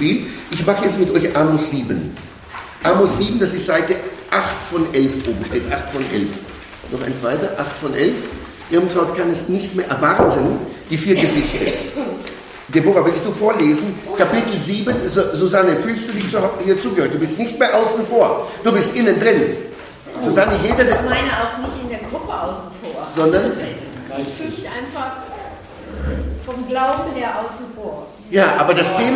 viel. Ich mache jetzt mit euch Amos 7. Amos 7, das ist Seite 8 von 11 oben, steht 8 von 11. Noch ein zweiter, 8 von 11. Irmtraut kann es nicht mehr erwarten, die 4 Gesichter. Deborah, willst du vorlesen? Kapitel 7, Susanne, fühlst du dich hier zugehört? Du bist nicht mehr außen vor, du bist innen drin. Susanne, jeder... Ich meine auch nicht in der Gruppe außen vor. Sondern? Ich fühle mich einfach vom Glauben her außen vor. Ja, aber das Thema...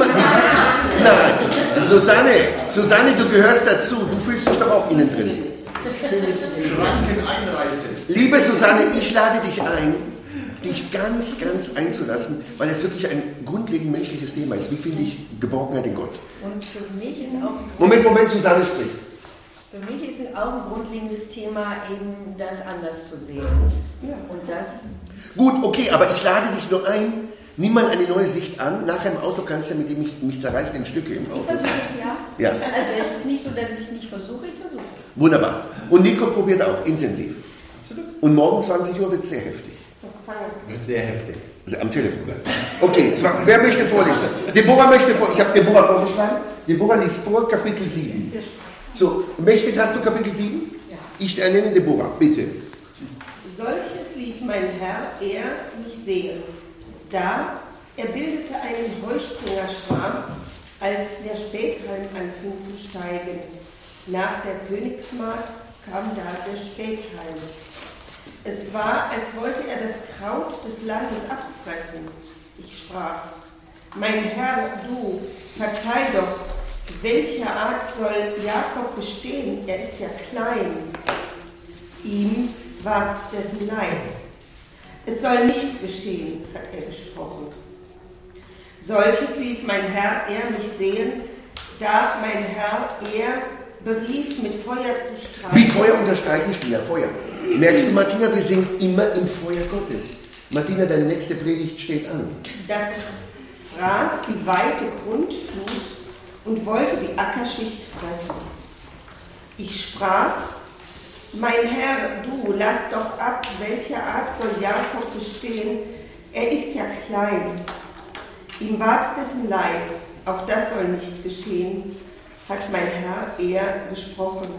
Nein, Susanne, du gehörst dazu, du fühlst dich doch auch innen drin. Schranken einreißen. Liebe Susanne, ich lade dich ein, dich ganz, ganz einzulassen, weil es wirklich ein grundlegend menschliches Thema ist. Wie finde ich Geborgenheit in Gott? Und für mich ist auch... Moment, Susanne spricht. Für mich ist auch ein grundlegendes Thema, eben das anders zu sehen. Und das... Gut, okay, aber ich lade dich nur ein, nimm mal eine neue Sicht an. Nachher im Auto kannst du mit dem mich zerreißen in Stücke im Auto. Ich versuche es, ja. Ja. Also es ist nicht so, dass ich nicht versuche, ich versuche es. Wunderbar. Und Nico probiert auch, intensiv. Und morgen 20 Uhr wird es sehr heftig. Wird sehr heftig. Also am Telefon. Okay, wer möchte vorlesen? Deborah möchte vor. Ich habe Deborah vorgeschlagen. Deborah liest vor, Kapitel 7. So, Mächtig, hast du Kapitel 7? Ja. Ich ernenne Deborah, bitte. Solches ließ mein Herr, mich sehen. Da er bildete einen Heuspringerschwarm, als der Späthalm anfing zu steigen. Nach der Königsmagd kam da der Späthalm. Es war, als wollte er das Kraut des Landes abfressen. Ich sprach: Mein Herr, du, verzeih doch, welcher Art soll Jakob bestehen? Er ist ja klein. Ihm ward's dessen Leid. Es soll nicht geschehen, hat er gesprochen. Solches ließ mein Herr, mich sehen, da mein Herr, berief, mit Feuer zu streichen. Mit Feuer unterstreichen, Stina, Feuer. Merkst du, Martina, wir sind immer im Feuer Gottes. Martina, deine nächste Predigt steht an. Das fraß die weite Grundflut und wollte die Ackerschicht fressen. Ich sprach: Mein Herr, du, lass doch ab, welcher Art soll Jakob bestehen? Er ist ja klein. Ihm ward's dessen Leid, auch das soll nicht geschehen, hat mein Herr, gesprochen.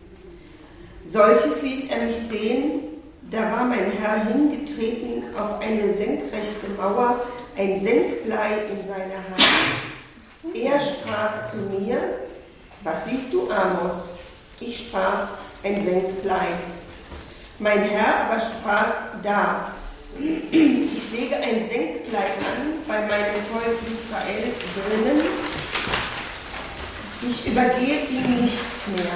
Solches ließ er mich sehen, da war mein Herr hingetreten auf eine senkrechte Mauer, ein Senkblei in seiner Hand. Er sprach zu mir: Was siehst du, Amos? Ich sprach: Ein Senkblei. Mein Herr aber sprach: Da, ich lege ein Senkblei an bei meinem Volk Israel drinnen. Ich übergehe ihm nichts mehr.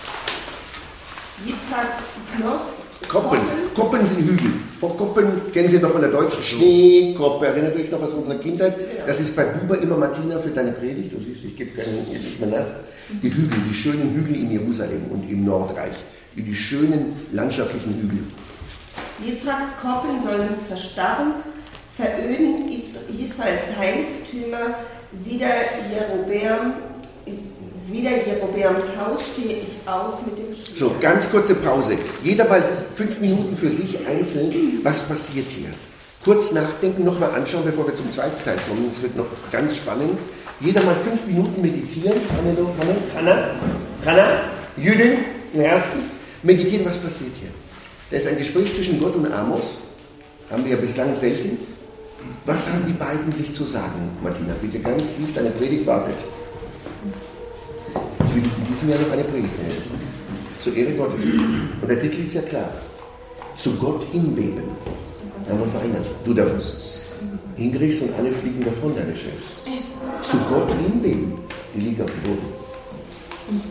Yitzhaks Koppen sind Hügel. Koppen kennen Sie noch von der deutschen Schneekoppe. Erinnert euch noch aus unserer Kindheit? Das ist bei Buber immer Martina für deine Predigt. Du siehst, ich gebe keinen nicht mehr nach. Die Hügel, die schönen Hügel in Jerusalem und im Nordreich. Die schönen landschaftlichen Hügel. Yitzhaks Koppen sollen verstarren, veröden Israels Heiligtümer, wieder Jerobeams Haus stehe ich auf mit dem Schwert. So, ganz kurze Pause. Jeder mal 5 Minuten für sich einzeln. Was passiert hier? Kurz nachdenken, nochmal anschauen, bevor wir zum zweiten Teil kommen. Es wird noch ganz spannend. Jeder mal 5 Minuten meditieren. Hanna, Jüdin im Herzen. Meditieren, was passiert hier? Da ist ein Gespräch zwischen Gott und Amos. Haben wir ja bislang selten. Was haben die beiden sich zu sagen? Martina, bitte ganz tief, deine Predigt wartet. Ich will in diesem Jahr noch eine Predigt halten. Zur Ehre Gottes. Und der Titel ist ja klar. Zu Gott hinbeben. Da haben wir vereinbart. Du darfst hingriechst und alle fliegen davon, deine Chefs. Zu Gott hinbeben. Die liegen auf dem Boden.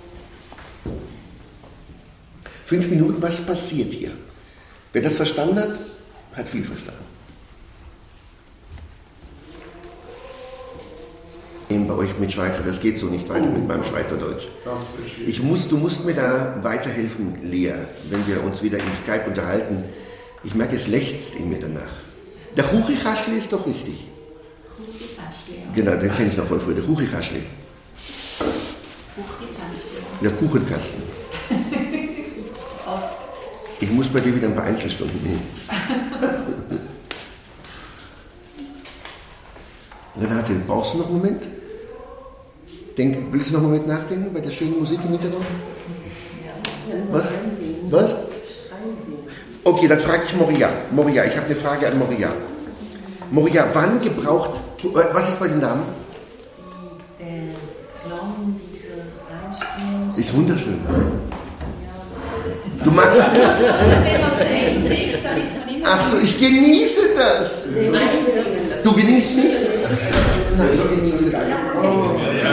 5 Minuten, was passiert hier? Wer das verstanden hat, hat viel verstanden. Bei euch mit Schweizer, das geht so nicht weiter mit meinem Schweizerdeutsch. Du musst mir da weiterhelfen, Lea, wenn wir uns wieder in Skype unterhalten. Ich merke, es lechzt in mir danach. Der Kuchichaschli ist doch richtig. Genau, den kenne ich noch von früher, der Kuchichaschli. Der Kuchenkasten. Ich muss bei dir wieder ein paar Einzelstunden nehmen. Renate, brauchst du noch einen Moment? Willst du noch einen Moment nachdenken bei der schönen Musik im Hintergrund? Was? Okay, dann frage ich Moria. Moria, ich habe eine Frage an Moria. Moria, wann gebraucht... Was ist bei den Namen? Der Klang dieser Einspielung. Ist wunderschön. Du magst es nicht? Wenn man es singt, dann ist man immer... Ach so, ich genieße das. Du genießt mich? Nein, ich genieße das. Oh.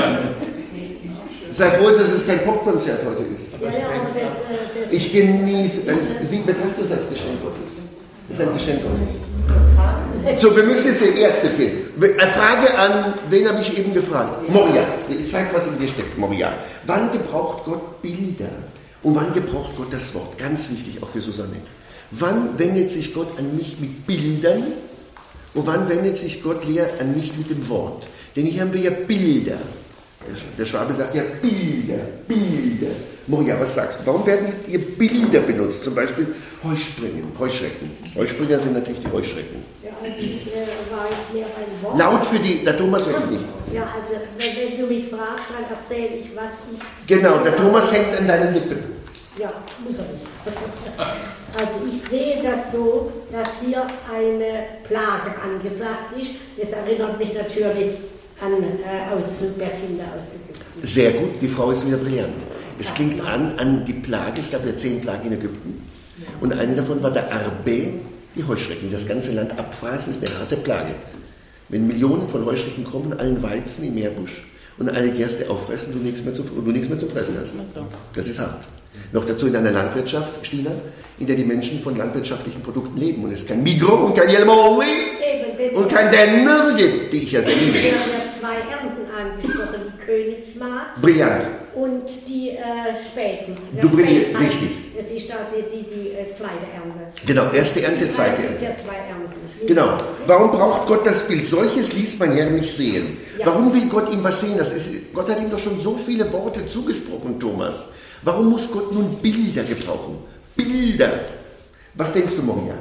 Sei froh, dass es kein Popkonzert heute ist. Ich genieße das. Sie betrachtet das als Geschenk Gottes. Das ist ein Geschenk Gottes. So, wir müssen jetzt der Erste gehen. Eine Frage an, wen habe ich eben gefragt? Moria. Ich zeige, was in dir steckt, Moria. Wann gebraucht Gott Bilder? Und wann gebraucht Gott das Wort? Ganz wichtig, auch für Susanne. Wann wendet sich Gott an mich mit Bildern? Und wann wendet sich Gott leer an mich mit dem Wort? Denn hier haben wir ja Bilder. Der Schwabe sagt ja Bilder, Bilder. Moria, was sagst du? Warum werden hier Bilder benutzt? Zum Beispiel Heuschrecken. Heuschrecken sind natürlich die Heuschrecken. Ja, also ich war jetzt mehr ein Wort. Laut für der Thomas hört nicht. Ja, also wenn du mich fragst, dann erzähle ich, was ich... Genau, der Thomas hängt an deinen Lippen. Ja, muss er nicht. Also ich sehe das so, dass hier eine Plage angesagt ist. Das erinnert mich natürlich an Bergkinder aus Ägypten. Sehr gut, die Frau ist wieder brillant. Es klingt an die Plage, es gab ja 10 Plagen in Ägypten. Und eine davon war der Arbe, die Heuschrecken, die das ganze Land abfraßen, ist eine harte Plage. Wenn Millionen von Heuschrecken kommen, allen Weizen im Meerbusch und alle Gerste auffressen, du nichts mehr zu fressen hast. Das ist hart. Noch dazu in einer Landwirtschaft, Stina, in der die Menschen von landwirtschaftlichen Produkten leben und es kein Migros und kein Jelmoli und kein Denner gibt, die ich ja sehr liebe. Wir haben ja 2 Ernten angesprochen, die Königsmarkt Brillant. und die Späten. Du brillierst, richtig. Es ist da die zweite Ernte. Genau, erste Ernte, zweite Ernte. Ja, 2 Ernten. Genau. Warum braucht Gott das Bild? Solches ließ mein Herr nicht sehen. Ja. Warum will Gott ihm was sehen? Gott hat ihm doch schon so viele Worte zugesprochen, Thomas. Warum muss Gott nun Bilder gebrauchen? Bilder. Was denkst du, Moria?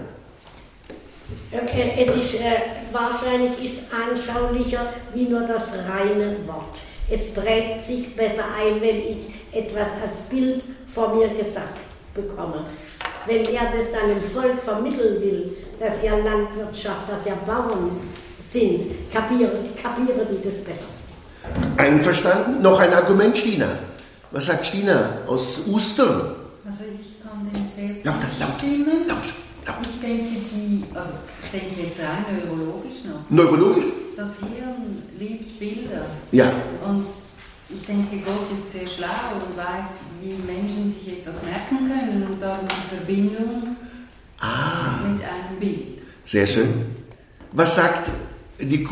Es ist wahrscheinlich anschaulicher wie nur das reine Wort. Es prägt sich besser ein, wenn ich etwas als Bild vor mir gesagt bekomme. Wenn er das dann dem Volk vermitteln will, dass ja Landwirtschaft, dass ja Bauern sind, kapiere die das besser. Einverstanden? Noch ein Argument, Stina. Was sagt Stina aus Uster? Also ich kann dem sehr Laut. zustimmen. Ich denke jetzt rein neurologisch noch. Neurologisch? Das Hirn liebt Bilder. Ja. Und ich denke, Gott ist sehr schlau und weiß, wie Menschen sich etwas merken können und dann die Verbindung mit einem Bild. Sehr schön. Was sagt die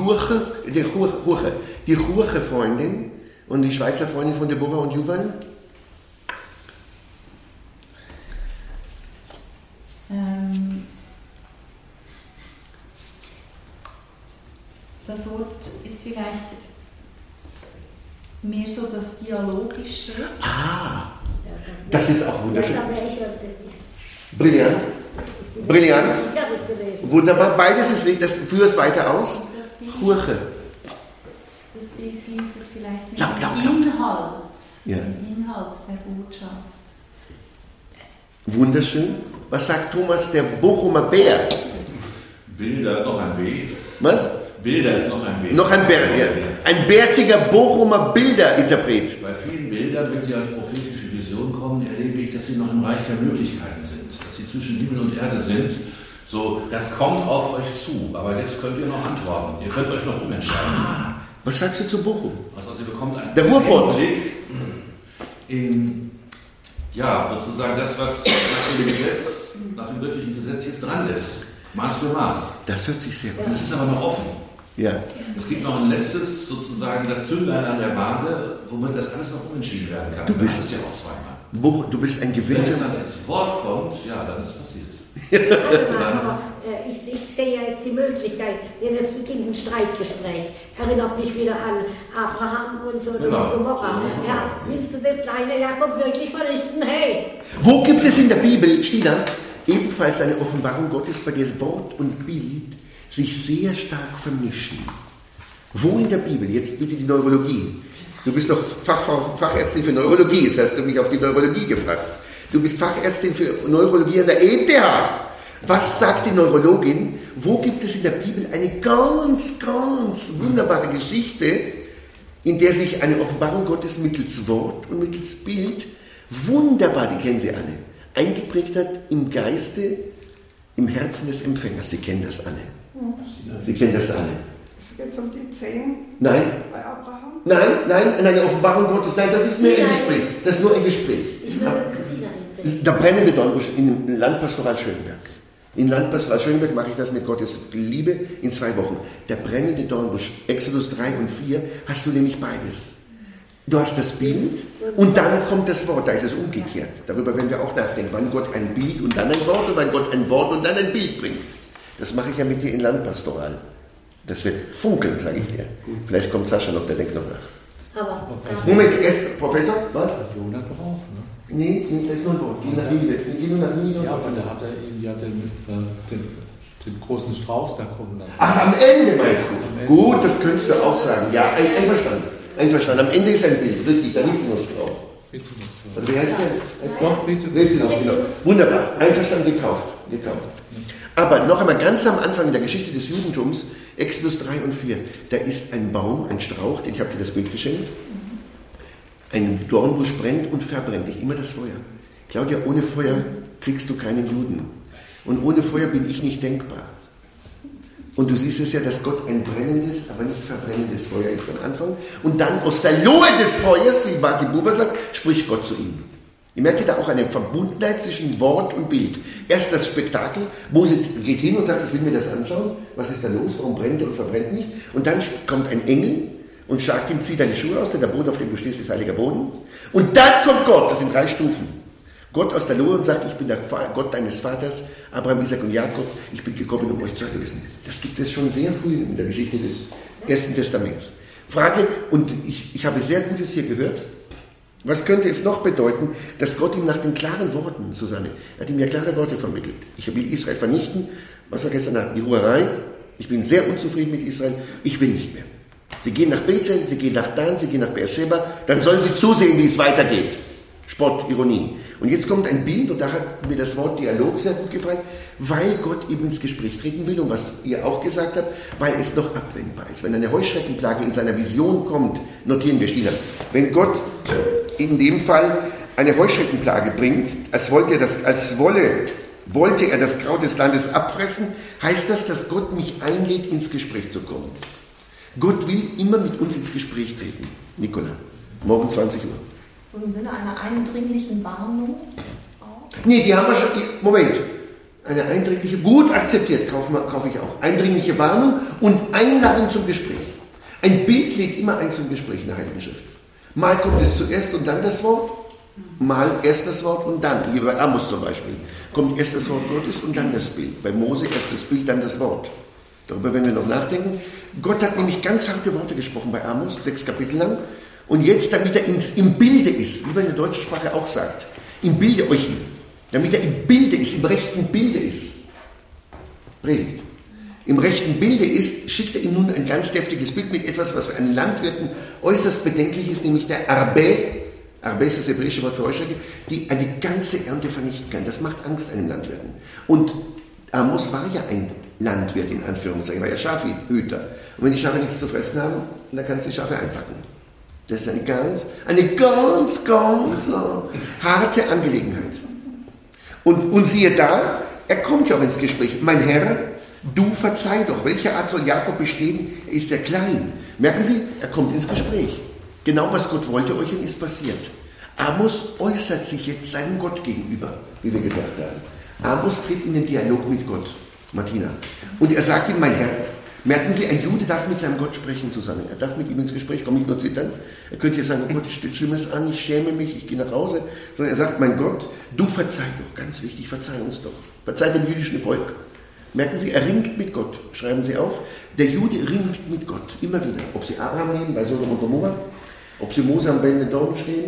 Kurche-Freundin und die Schweizer Freundin von Deborah und Juval? Das Wort ist vielleicht mehr so das Dialogische. Das ist auch wunderschön. Ja, aber ich höre das nicht. Brillant. Brillant. Fertig gewesen. Wunderbar. Beides ist richtig. Das führt es weiter aus. Kurche. Das liefert vielleicht mit Laut. dem Inhalt, Ja. dem Inhalt der Botschaft. Wunderschön. Was sagt Thomas, der Bochumer Bär? Bilder, noch ein B. Was? Bilder ist noch ein B. Noch ein Bär, ja. Ein bärtiger Bochumer Bilderinterpret. Bei vielen Bildern, wenn sie als prophetische Vision kommen, erlebe ich, dass sie noch im Reich der Möglichkeiten sind. Dass sie zwischen Himmel und Erde sind. So, das kommt auf euch zu. Aber jetzt könnt ihr noch antworten. Ihr könnt euch noch umentscheiden. Was sagst du zu Bochum? Also ihr bekommt einen Der Ruhrpott. Einblick in, sozusagen das, was nach dem göttlichen Gesetz jetzt dran ist. Maß für Maß. Das hört sich sehr gut an. Das ist aber noch offen. Ja. Es gibt noch ein letztes, sozusagen das Zünglein an der Waage, womit das alles noch umentschieden werden kann. Du bist- das ist ja auch zweimal. Du bist ein Wenn Gewinner. es dann ins Wort kommt, dann ist es passiert. Aber ich sehe ja jetzt die Möglichkeit, denn es beginnt ein Streitgespräch. Erinnert mich wieder an Abraham und so, Genau. Gomorra. Ja, willst du das kleine Jakob wirklich vernichten? Hey! Wo gibt es in der Bibel, Stina, ebenfalls eine Offenbarung Gottes, bei der Wort und Bild sich sehr stark vermischen? Wo in der Bibel? Jetzt bitte die Neurologie. Du bist doch Fachärztin für Neurologie, jetzt hast du mich auf die Neurologie gebracht. Du bist Fachärztin für Neurologie an der ETH. Was sagt die Neurologin? Wo gibt es in der Bibel eine ganz, ganz wunderbare Geschichte, in der sich eine Offenbarung Gottes mittels Wort und mittels Bild wunderbar, die kennen Sie alle, eingeprägt hat im Geiste, im Herzen des Empfängers. Sie kennen das alle. Sie kennen das alle. Es geht um die 10 Nein. bei Abraham? Nein, eine Offenbarung Gottes. Nein, das ist nur ein Gespräch. Das ist nur ein Gespräch. Ich würde Sie einsetzen. Der brennende Dornbusch in Landpastoral Schönberg. In Landpastoral Schönberg mache ich das mit Gottes Liebe in 2 Wochen. Der brennende Dornbusch, Exodus 3 und 4, hast du nämlich beides. Du hast das Bild und dann kommt das Wort, da ist es umgekehrt. Darüber werden wir auch nachdenken, wann Gott ein Bild und dann ein Wort und wann Gott ein Wort und dann ein Bild bringt. Das mache ich ja mit dir in Landpastoral. Das wird funkeln, sage ich dir. Vielleicht kommt Sascha noch, der denkt noch nach. Aber Moment, erst, Professor, was? Jonah doch auch, ne? Nee, das ist nur ein Wort. Geh nach Nive. Geh nur nach Nive. Ja, aber der hat ja den großen Strauß da kommen lassen. Ach, am Ende meinst du? Am Ende. Gut, das könntest du auch sagen. Ja, einverstanden. Einverstanden. Am Ende ist ein Bild. Richtig, da liegt noch Strauß. Also, wie heißt der? Rätselnuss, genau. Wunderbar. Einverstanden, gekauft. Aber noch einmal ganz am Anfang in der Geschichte des Judentums, Exodus 3 und 4, da ist ein Baum, ein Strauch, ich habe dir das Bild geschenkt. Ein Dornbusch brennt und verbrennt, nicht immer das Feuer. Claudia, ohne Feuer kriegst du keinen Juden. Und ohne Feuer bin ich nicht denkbar. Und du siehst es ja, dass Gott ein brennendes, aber nicht verbrennendes Feuer ist am Anfang. Und dann aus der Lohe des Feuers, wie Martin Buber sagt, spricht Gott zu ihm. Ich merke da auch eine Verbundenheit zwischen Wort und Bild. Erst das Spektakel, Mose geht hin und sagt, ich will mir das anschauen, was ist da los, warum brennt er und verbrennt nicht? Und dann kommt ein Engel und sagt ihm, zieh deine Schuhe aus, denn der Boden, auf dem du stehst, ist heiliger Boden. Und dann kommt Gott, das sind 3 Stufen. Gott aus der Lohe und sagt, ich bin der Gott deines Vaters, Abraham, Isaac und Jakob, ich bin gekommen, um euch zu erlösen. Das gibt es schon sehr früh in der Geschichte des Ersten Testaments. Frage, und ich habe sehr Gutes hier gehört, was könnte es noch bedeuten, dass Gott ihm nach den klaren Worten, Susanne, er hat ihm ja klare Worte vermittelt. Ich will Israel vernichten, was wir gestern hatten, die Hurerei, ich bin sehr unzufrieden mit Israel, ich will nicht mehr. Sie gehen nach Bethel, sie gehen nach Dan, sie gehen nach Beersheba, dann sollen sie zusehen, wie es weitergeht. Spott, Ironie. Und jetzt kommt ein Bild, und da hat mir das Wort Dialog sehr gut gefallen, weil Gott eben ins Gespräch treten will, und was ihr auch gesagt habt, weil es noch abwendbar ist. Wenn eine Heuschreckenplage in seiner Vision kommt, notieren wir, Stina, wenn Gott in dem Fall eine Heuschreckenplage bringt, als wollte er das Kraut des Landes abfressen, heißt das, dass Gott mich einlädt, ins Gespräch zu kommen. Gott will immer mit uns ins Gespräch treten. Nicola, morgen 20 Uhr. So im Sinne einer eindringlichen Warnung auch? Nee, die haben wir schon. Moment. Eine eindringliche, gut akzeptiert, kaufe ich auch. Eindringliche Warnung und Einladung zum Gespräch. Ein Bild lädt immer ein zum Gespräch in der Heiligen Schrift. Mal kommt es zuerst und dann das Wort, mal erst das Wort und dann, wie bei Amos zum Beispiel, kommt erst das Wort Gottes und dann das Bild. Bei Mose erst das Bild, dann das Wort. Darüber werden wir noch nachdenken. Gott hat nämlich ganz harte Worte gesprochen bei Amos, 6 Kapitel lang. Und jetzt, damit er im Bilde ist, wie man in der deutschen Sprache auch sagt, im Bilde euch, damit er im Bilde ist, im rechten Bilde ist, predigt. Im rechten Bilde ist, schickt er ihm nun ein ganz deftiges Bild mit etwas, was für einen Landwirten äußerst bedenklich ist, nämlich der Arbe ist das hebräische Wort für Heuschrecke, die eine ganze Ernte vernichten kann. Das macht Angst einem Landwirten. Und Amos war ja ein Landwirt, in Anführungszeichen, war ja Schafhüter. Und wenn die Schafe nichts zu fressen haben, dann kannst du die Schafe einpacken. Das ist eine ganz harte Angelegenheit. Und siehe da, er kommt ja auch ins Gespräch. Mein Herr, du verzeih doch. Welche Art soll Jakob bestehen? Er ist ja klein. Merken Sie, er kommt ins Gespräch. Genau was Gott wollte euch ist passiert. Amos äußert sich jetzt seinem Gott gegenüber, wie wir gesagt haben. Amos tritt in den Dialog mit Gott, Martina. Und er sagt ihm, mein Herr, merken Sie, ein Jude darf mit seinem Gott sprechen zusammen. Er darf mit ihm ins Gespräch kommen, nicht nur zittern. Er könnte ja sagen, oh Gott, es steht Schlimmes an, ich schäme mich, ich gehe nach Hause. Sondern er sagt, mein Gott, du verzeih doch, ganz wichtig, verzeih uns doch. Verzeih dem jüdischen Volk. Merken Sie, er ringt mit Gott. Schreiben Sie auf, der Jude ringt mit Gott, immer wieder. Ob Sie Abraham nehmen, bei Sodom und Gomorra, ob Sie Mose am brennenden Dorn stehen,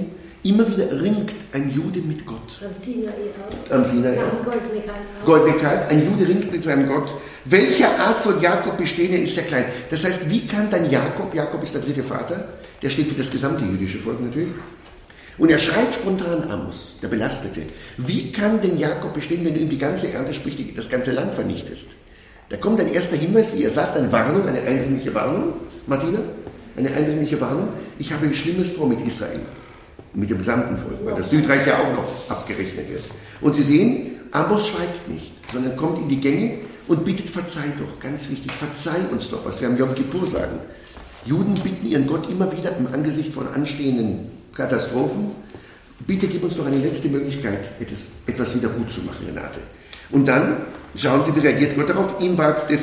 Immer wieder ringt ein Jude mit Gott. Am Sinai auch. Am Sinai Ja, auch. am Goldene Kalb auch. Goldene Kalb, ein Jude ringt mit seinem Gott. Welcher Art soll Jakob bestehen? Er ist sehr klein. Das heißt, wie kann dann Jakob ist der dritte Vater, der steht für das gesamte jüdische Volk natürlich, und er schreit spontan Amos, der Belastete. Wie kann denn Jakob bestehen, wenn du ihm die ganze Ernte, sprich das ganze Land vernichtest? Da kommt ein erster Hinweis, wie er sagt, eine Warnung, eine eindringliche Warnung. Martina, eine eindringliche Warnung. Ich habe Schlimmes vor mit Israel, mit dem gesamten Volk, weil das Südreich ja auch noch abgerechnet wird. Und Sie sehen, Amos schweigt nicht, sondern kommt in die Gänge und bittet, verzeih doch, ganz wichtig, verzeih uns doch, was wir am Yom Kippur sagen. Juden bitten ihren Gott immer wieder im Angesicht von anstehenden Katastrophen, bitte gib uns noch eine letzte Möglichkeit, etwas wieder gut zu machen, Renate. Und dann, schauen Sie, wie reagiert Gott darauf, ihm war es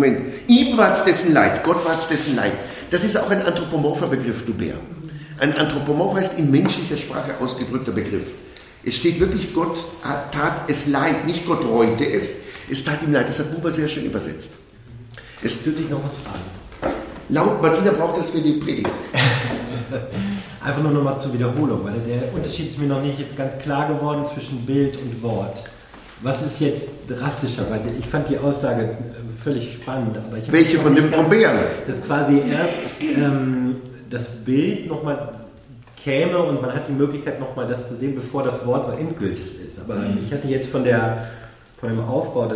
dessen Leid, Gott war es dessen Leid. Das ist auch ein anthropomorpher Begriff, du Bär. Ein Anthropomorph heißt in menschlicher Sprache ausgedrückter Begriff. Es steht wirklich, Gott tat es leid, nicht Gott reute es tat ihm leid. Das hat Buber sehr schön übersetzt. Es würde ich noch was fragen. Laut, Martina braucht das für die Predigt. Einfach nur nochmal zur Wiederholung, weil der Unterschied ist mir noch nicht jetzt ganz klar geworden zwischen Bild und Wort. Was ist jetzt drastischer? Weil ich fand die Aussage völlig spannend. Aber ich welche von dem vom Bären? Dass quasi erst das Bild nochmal käme und man hat die Möglichkeit nochmal das zu sehen, bevor das Wort so endgültig ist. Aber ich hatte jetzt von dem Aufbau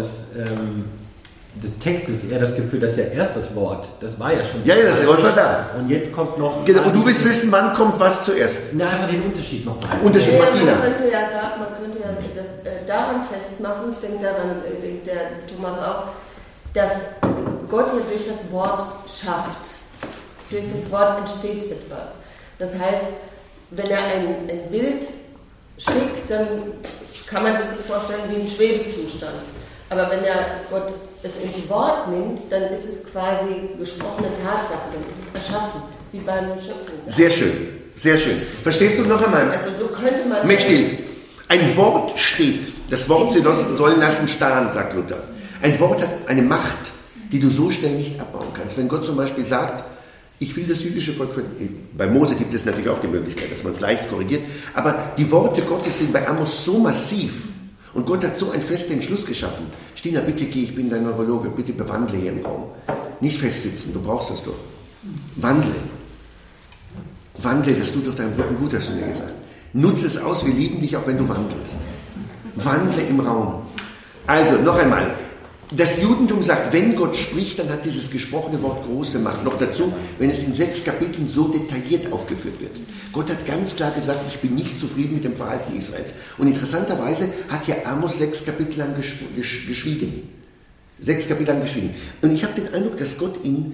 des Textes eher das Gefühl, dass ja erst das Wort, das war ja schon... Ja, das Wort war da. Und jetzt kommt noch... Genau, und du willst wissen, wann kommt was zuerst? Na, einfach den Unterschied nochmal. Unterschied, Martina. Man könnte ja das daran festmachen, ich denke daran, denkt der Thomas auch, dass Gott ja durch das Wort schafft. Durch das Wort entsteht etwas. Das heißt, wenn er ein Bild schickt, dann kann man sich das vorstellen wie ein Schwebezustand. Aber wenn Gott es ins Wort nimmt, dann ist es quasi gesprochene Tatsache, dann ist es erschaffen, wie beim Schöpfen. Sehr schön, sehr schön. Verstehst du noch einmal? Also so könnte man... Mächtig. Ein Wort steht. Das Wort sollen lassen starren, sagt Luther. Ein Wort hat eine Macht, die du so schnell nicht abbauen kannst. Wenn Gott zum Beispiel sagt, ich will das jüdische Volk, bei Mose gibt es natürlich auch die Möglichkeit, dass man es leicht korrigiert, aber die Worte Gottes sind bei Amos so massiv und Gott hat so einen festen Entschluss geschaffen. Stina, bitte geh, ich bin dein Neurologe, bitte bewandle hier im Raum. Nicht festsitzen, du brauchst das doch. Wandle. Wandle, das tut doch deinem Rücken gut, hast du mir gesagt. Nutze es aus, wir lieben dich, auch wenn du wandelst. Wandle im Raum. Also, noch einmal. Das Judentum sagt, wenn Gott spricht, dann hat dieses gesprochene Wort große Macht. Noch dazu, wenn es in 6 Kapiteln so detailliert aufgeführt wird. Gott hat ganz klar gesagt, ich bin nicht zufrieden mit dem Verhalten Israels. Und interessanterweise hat ja Amos 6 Kapitel lang geschwiegen. 6 Kapitel lang geschwiegen. Und ich habe den Eindruck, dass Gott ihn,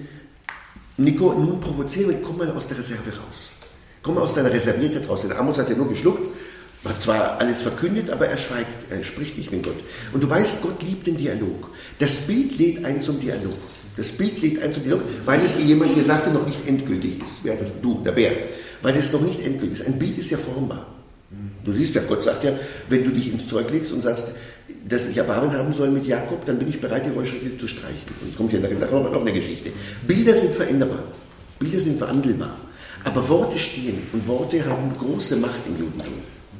Nico, nun provozieren will, komm mal aus der Reserve raus. Komm mal aus deiner Reserviertheit raus. Denn Amos hat ja nur geschluckt, hat zwar alles verkündet, aber er schweigt, er spricht nicht mit Gott. Und du weißt, Gott liebt den Dialog. Das Bild lädt ein zum Dialog. Das Bild lädt ein zum Dialog, weil es, wie jemand hier sagte, noch nicht endgültig ist. Wer das? Du, der Bär. Weil es noch nicht endgültig ist. Ein Bild ist ja formbar. Du siehst ja, Gott sagt ja, wenn du dich ins Zeug legst und sagst, dass ich Erbarmen haben soll mit Jakob, dann bin ich bereit, die Räucherstätte zu streichen. Und es kommt ja nachher noch eine Geschichte. Bilder sind veränderbar. Bilder sind verhandelbar. Aber Worte stehen und Worte haben große Macht im Judentum.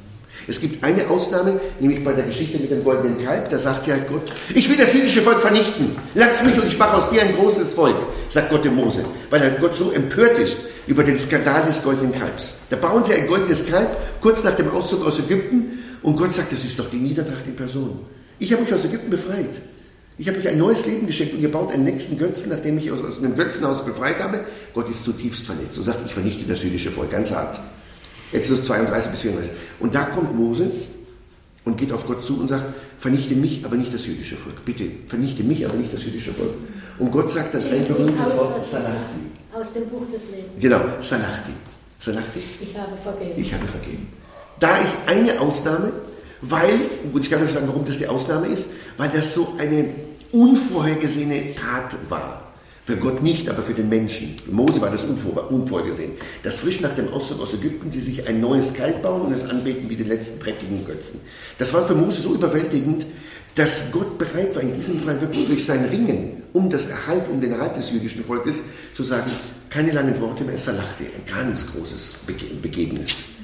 Es gibt eine Ausnahme, nämlich bei der Geschichte mit dem goldenen Kalb. Da sagt ja Gott, ich will das jüdische Volk vernichten. Lass mich und ich mache aus dir ein großes Volk, sagt Gott dem Mose. Weil Gott so empört ist über den Skandal des goldenen Kalbs. Da bauen sie ein goldenes Kalb, kurz nach dem Auszug aus Ägypten. Und Gott sagt, das ist doch die Niedertracht in Person. Ich habe euch aus Ägypten befreit. Ich habe euch ein neues Leben geschenkt und ihr baut einen nächsten Götzen, nachdem ich aus einem Götzenhaus befreit habe. Gott ist zutiefst verletzt und sagt, ich vernichte das jüdische Volk, ganz hart. Exodus 32 bis 34. Und da kommt Mose und geht auf Gott zu und sagt, vernichte mich, aber nicht das jüdische Volk. Bitte, vernichte mich, aber nicht das jüdische Volk. Und Gott sagt das ein berühmtes Wort, Salachti. Aus dem Buch des Lebens. Genau, Salachti. Salachti? Ich habe vergeben. Ich habe vergeben. Da ist eine Ausnahme, weil, gut, ich kann euch sagen, warum das die Ausnahme ist, weil das so eine unvorhergesehene Tat war. Für Gott nicht, aber für den Menschen. Für Mose war das unvorgesehen. Dass frisch nach dem Auszug aus Ägypten sie sich ein neues Kalb bauen und es anbeten wie den letzten dreckigen Götzen. Das war für Mose so überwältigend, dass Gott bereit war, in diesem Fall wirklich durch sein Ringen um den Erhalt des jüdischen Volkes zu sagen, keine langen Worte mehr, Salachti, ein ganz großes Begebnis.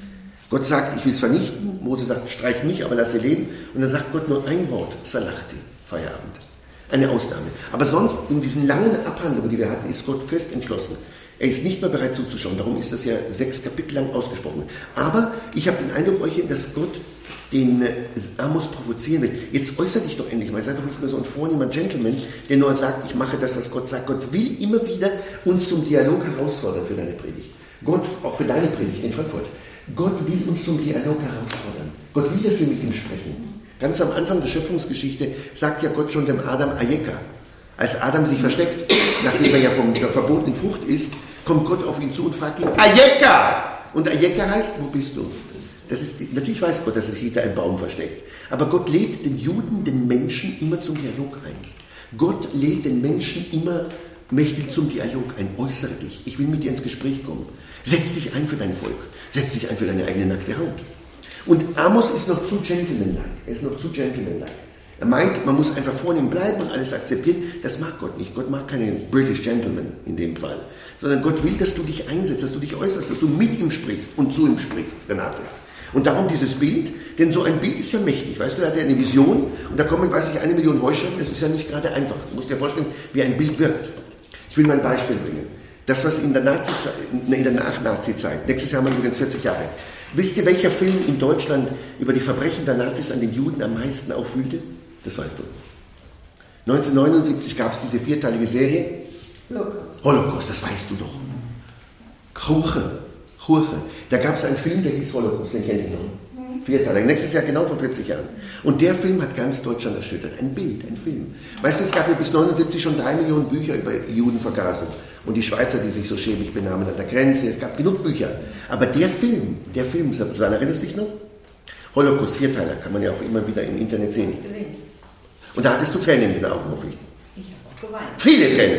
Gott sagt, ich will es vernichten. Mose sagt, streich mich, aber lass sie leben. Und dann sagt Gott nur ein Wort, Salachti, Feierabend. Eine Ausnahme. Aber sonst, in diesen langen Abhandlungen, die wir hatten, ist Gott fest entschlossen. Er ist nicht mehr bereit zuzuschauen. Darum ist das ja 6 Kapitel lang ausgesprochen. Aber ich habe den Eindruck, dass Gott den Amos provozieren will. Jetzt äußere dich doch endlich mal. Sei doch nicht mehr so ein vornehmer Gentleman, der nur sagt, ich mache das, was Gott sagt. Gott will immer wieder uns zum Dialog herausfordern für deine Predigt. Gott, auch für deine Predigt in Frankfurt. Gott will uns zum Dialog herausfordern. Gott will, dass wir mit ihm sprechen. Ganz am Anfang der Schöpfungsgeschichte sagt ja Gott schon dem Adam Ayeka. Als Adam sich versteckt, nachdem er ja von der verbotenen Frucht ist, kommt Gott auf ihn zu und fragt ihn, Ayeka! Und Ayeka heißt, wo bist du? Natürlich weiß Gott, dass sich hinter einem Baum versteckt. Aber Gott lädt den Juden, den Menschen immer zum Dialog ein. Gott lädt den Menschen immer mächtig zum Dialog ein. Äußere dich. Ich will mit dir ins Gespräch kommen. Setz dich ein für dein Volk. Setz dich ein für deine eigene nackte Haut. Und Amos ist noch zu gentlemanlike. Er meint, man muss einfach vornehm bleiben und alles akzeptieren. Das mag Gott nicht. Gott mag keine British Gentleman in dem Fall. Sondern Gott will, dass du dich einsetzt, dass du dich äußerst, dass du mit ihm sprichst und zu ihm sprichst, Renate. Und darum dieses Bild, denn so ein Bild ist ja mächtig. Weißt du, da hat er eine Vision und da kommen, 1 Million Heuschrecken. Das ist ja nicht gerade einfach. Du musst dir vorstellen, wie ein Bild wirkt. Ich will mal ein Beispiel bringen. Das, was in der Nach-Nazi-Zeit, nächstes Jahr haben wir übrigens 40 Jahre. Wisst ihr, welcher Film in Deutschland über die Verbrechen der Nazis an den Juden am meisten auffühlte? Das weißt du. 1979 gab es diese 4-teilige Serie. Holocaust, das weißt du doch. Churche. Da gab es einen Film, der hieß Holocaust, den kennt ihr noch. 4 Teile. Nächstes Jahr genau vor 40 Jahren. Und der Film hat ganz Deutschland erschüttert. Ein Bild, ein Film. Weißt du, es gab ja bis 1979 schon 3 Millionen Bücher über Judenvergasung. Und die Schweizer, die sich so schäbig benahmen an der Grenze. Es gab genug Bücher. Aber der Film, Susanne, erinnerst du dich noch? Holocaust, 4 Teile, kann man ja auch immer wieder im Internet sehen. Und da hattest du Tränen in den Augen, hoffe ich. Ich habe auch geweint. Viele Tränen.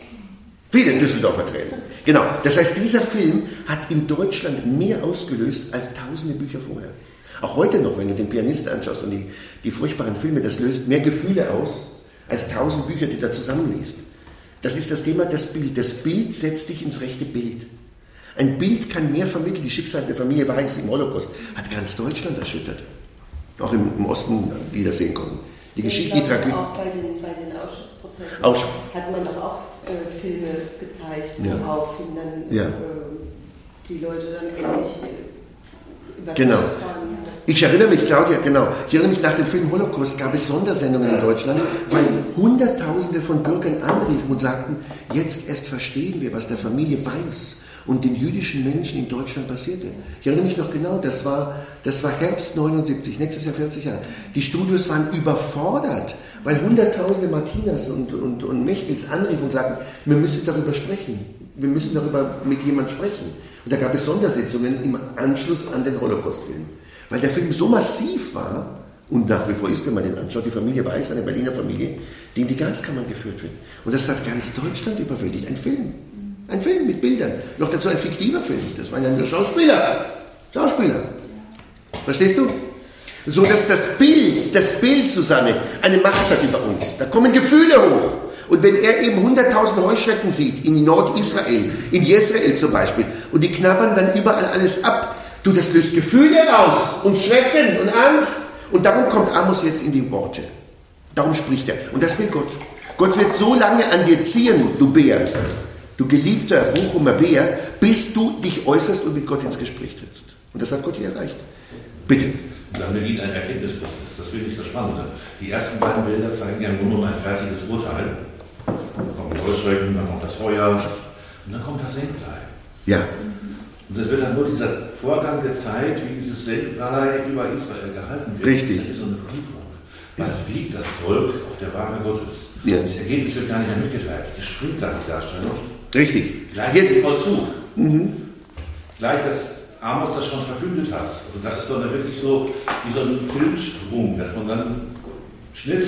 Viele Düsseldorfer Tränen. Genau. Das heißt, dieser Film hat in Deutschland mehr ausgelöst als tausende Bücher vorher. Auch heute noch, wenn du den Pianisten anschaust und die furchtbaren Filme, das löst mehr Gefühle aus als 1000 Bücher, die du da zusammenliest. Das ist das Thema, das Bild. Das Bild setzt dich ins rechte Bild. Ein Bild kann mehr vermitteln. Die Schicksale der Familie Weiß im Holocaust hat ganz Deutschland erschüttert. Auch im Osten, die das sehen konnten. Die Geschichte, die Tragödie. Auch bei den Auschwitzprozessen hat man doch auch Filme gezeigt, woraufhin dann die Leute dann endlich überzeugt waren. Ich erinnere mich, Claudia, nach dem Film Holocaust gab es Sondersendungen in Deutschland, weil Hunderttausende von Bürgern anriefen und sagten, jetzt erst verstehen wir, was der Familie Weiß und den jüdischen Menschen in Deutschland passierte. Ich erinnere mich noch genau, das war Herbst 79, nächstes Jahr 40 Jahre. Die Studios waren überfordert, weil Hunderttausende Martinas und Mechtels anriefen und sagten, wir müssen darüber sprechen. Wir müssen darüber mit jemandem sprechen. Und da gab es Sondersitzungen im Anschluss an den Holocaust-Film. Weil der Film so massiv war, und nach wie vor ist, wenn man den anschaut, die Familie Weiß, eine Berliner Familie, die in die Gaskammern geführt wird. Und das hat ganz Deutschland überwältigt. Ein Film. Ein Film mit Bildern. Noch dazu ein fiktiver Film. Das waren ja nur Schauspieler. Verstehst du? So dass das Bild, Susanne, eine Macht hat über uns. Da kommen Gefühle hoch. Und wenn er eben 100.000 Heuschrecken sieht, in Nordisrael, in Jezreel zum Beispiel, und die knabbern dann überall alles ab, das löst Gefühle aus und Schrecken und Angst. Und darum kommt Amos jetzt in die Worte. Darum spricht er. Und das will Gott. Gott wird so lange an dir ziehen, du Bär, du geliebter Bochumer Bär, bis du dich äußerst und mit Gott ins Gespräch trittst. Und das hat Gott hier erreicht. Bitte. Dann beginnt ein Erkenntnisprozess. Das finde ich das Spannende. Die ersten beiden Bilder zeigen ja nur ein fertiges Urteil. Dann kommen die Heuschrecken, dann kommt das Feuer und dann kommt das Senkblei. Ja. Und es wird dann nur dieser Vorgang gezeigt, wie dieses Senkblei über Israel gehalten wird. Richtig. Das ist so eine Prüfung. Was wiegt das Volk auf der Waage Gottes? Ja. Das Ergebnis wird gar nicht mehr mitgeteilt. Das springt da die Darstellung. Richtig. Gleich den Vollzug. Gleich, dass Amos das schon verkündet hat. Also da ist doch wirklich so wie so ein Filmsprung, dass man dann Schnitt.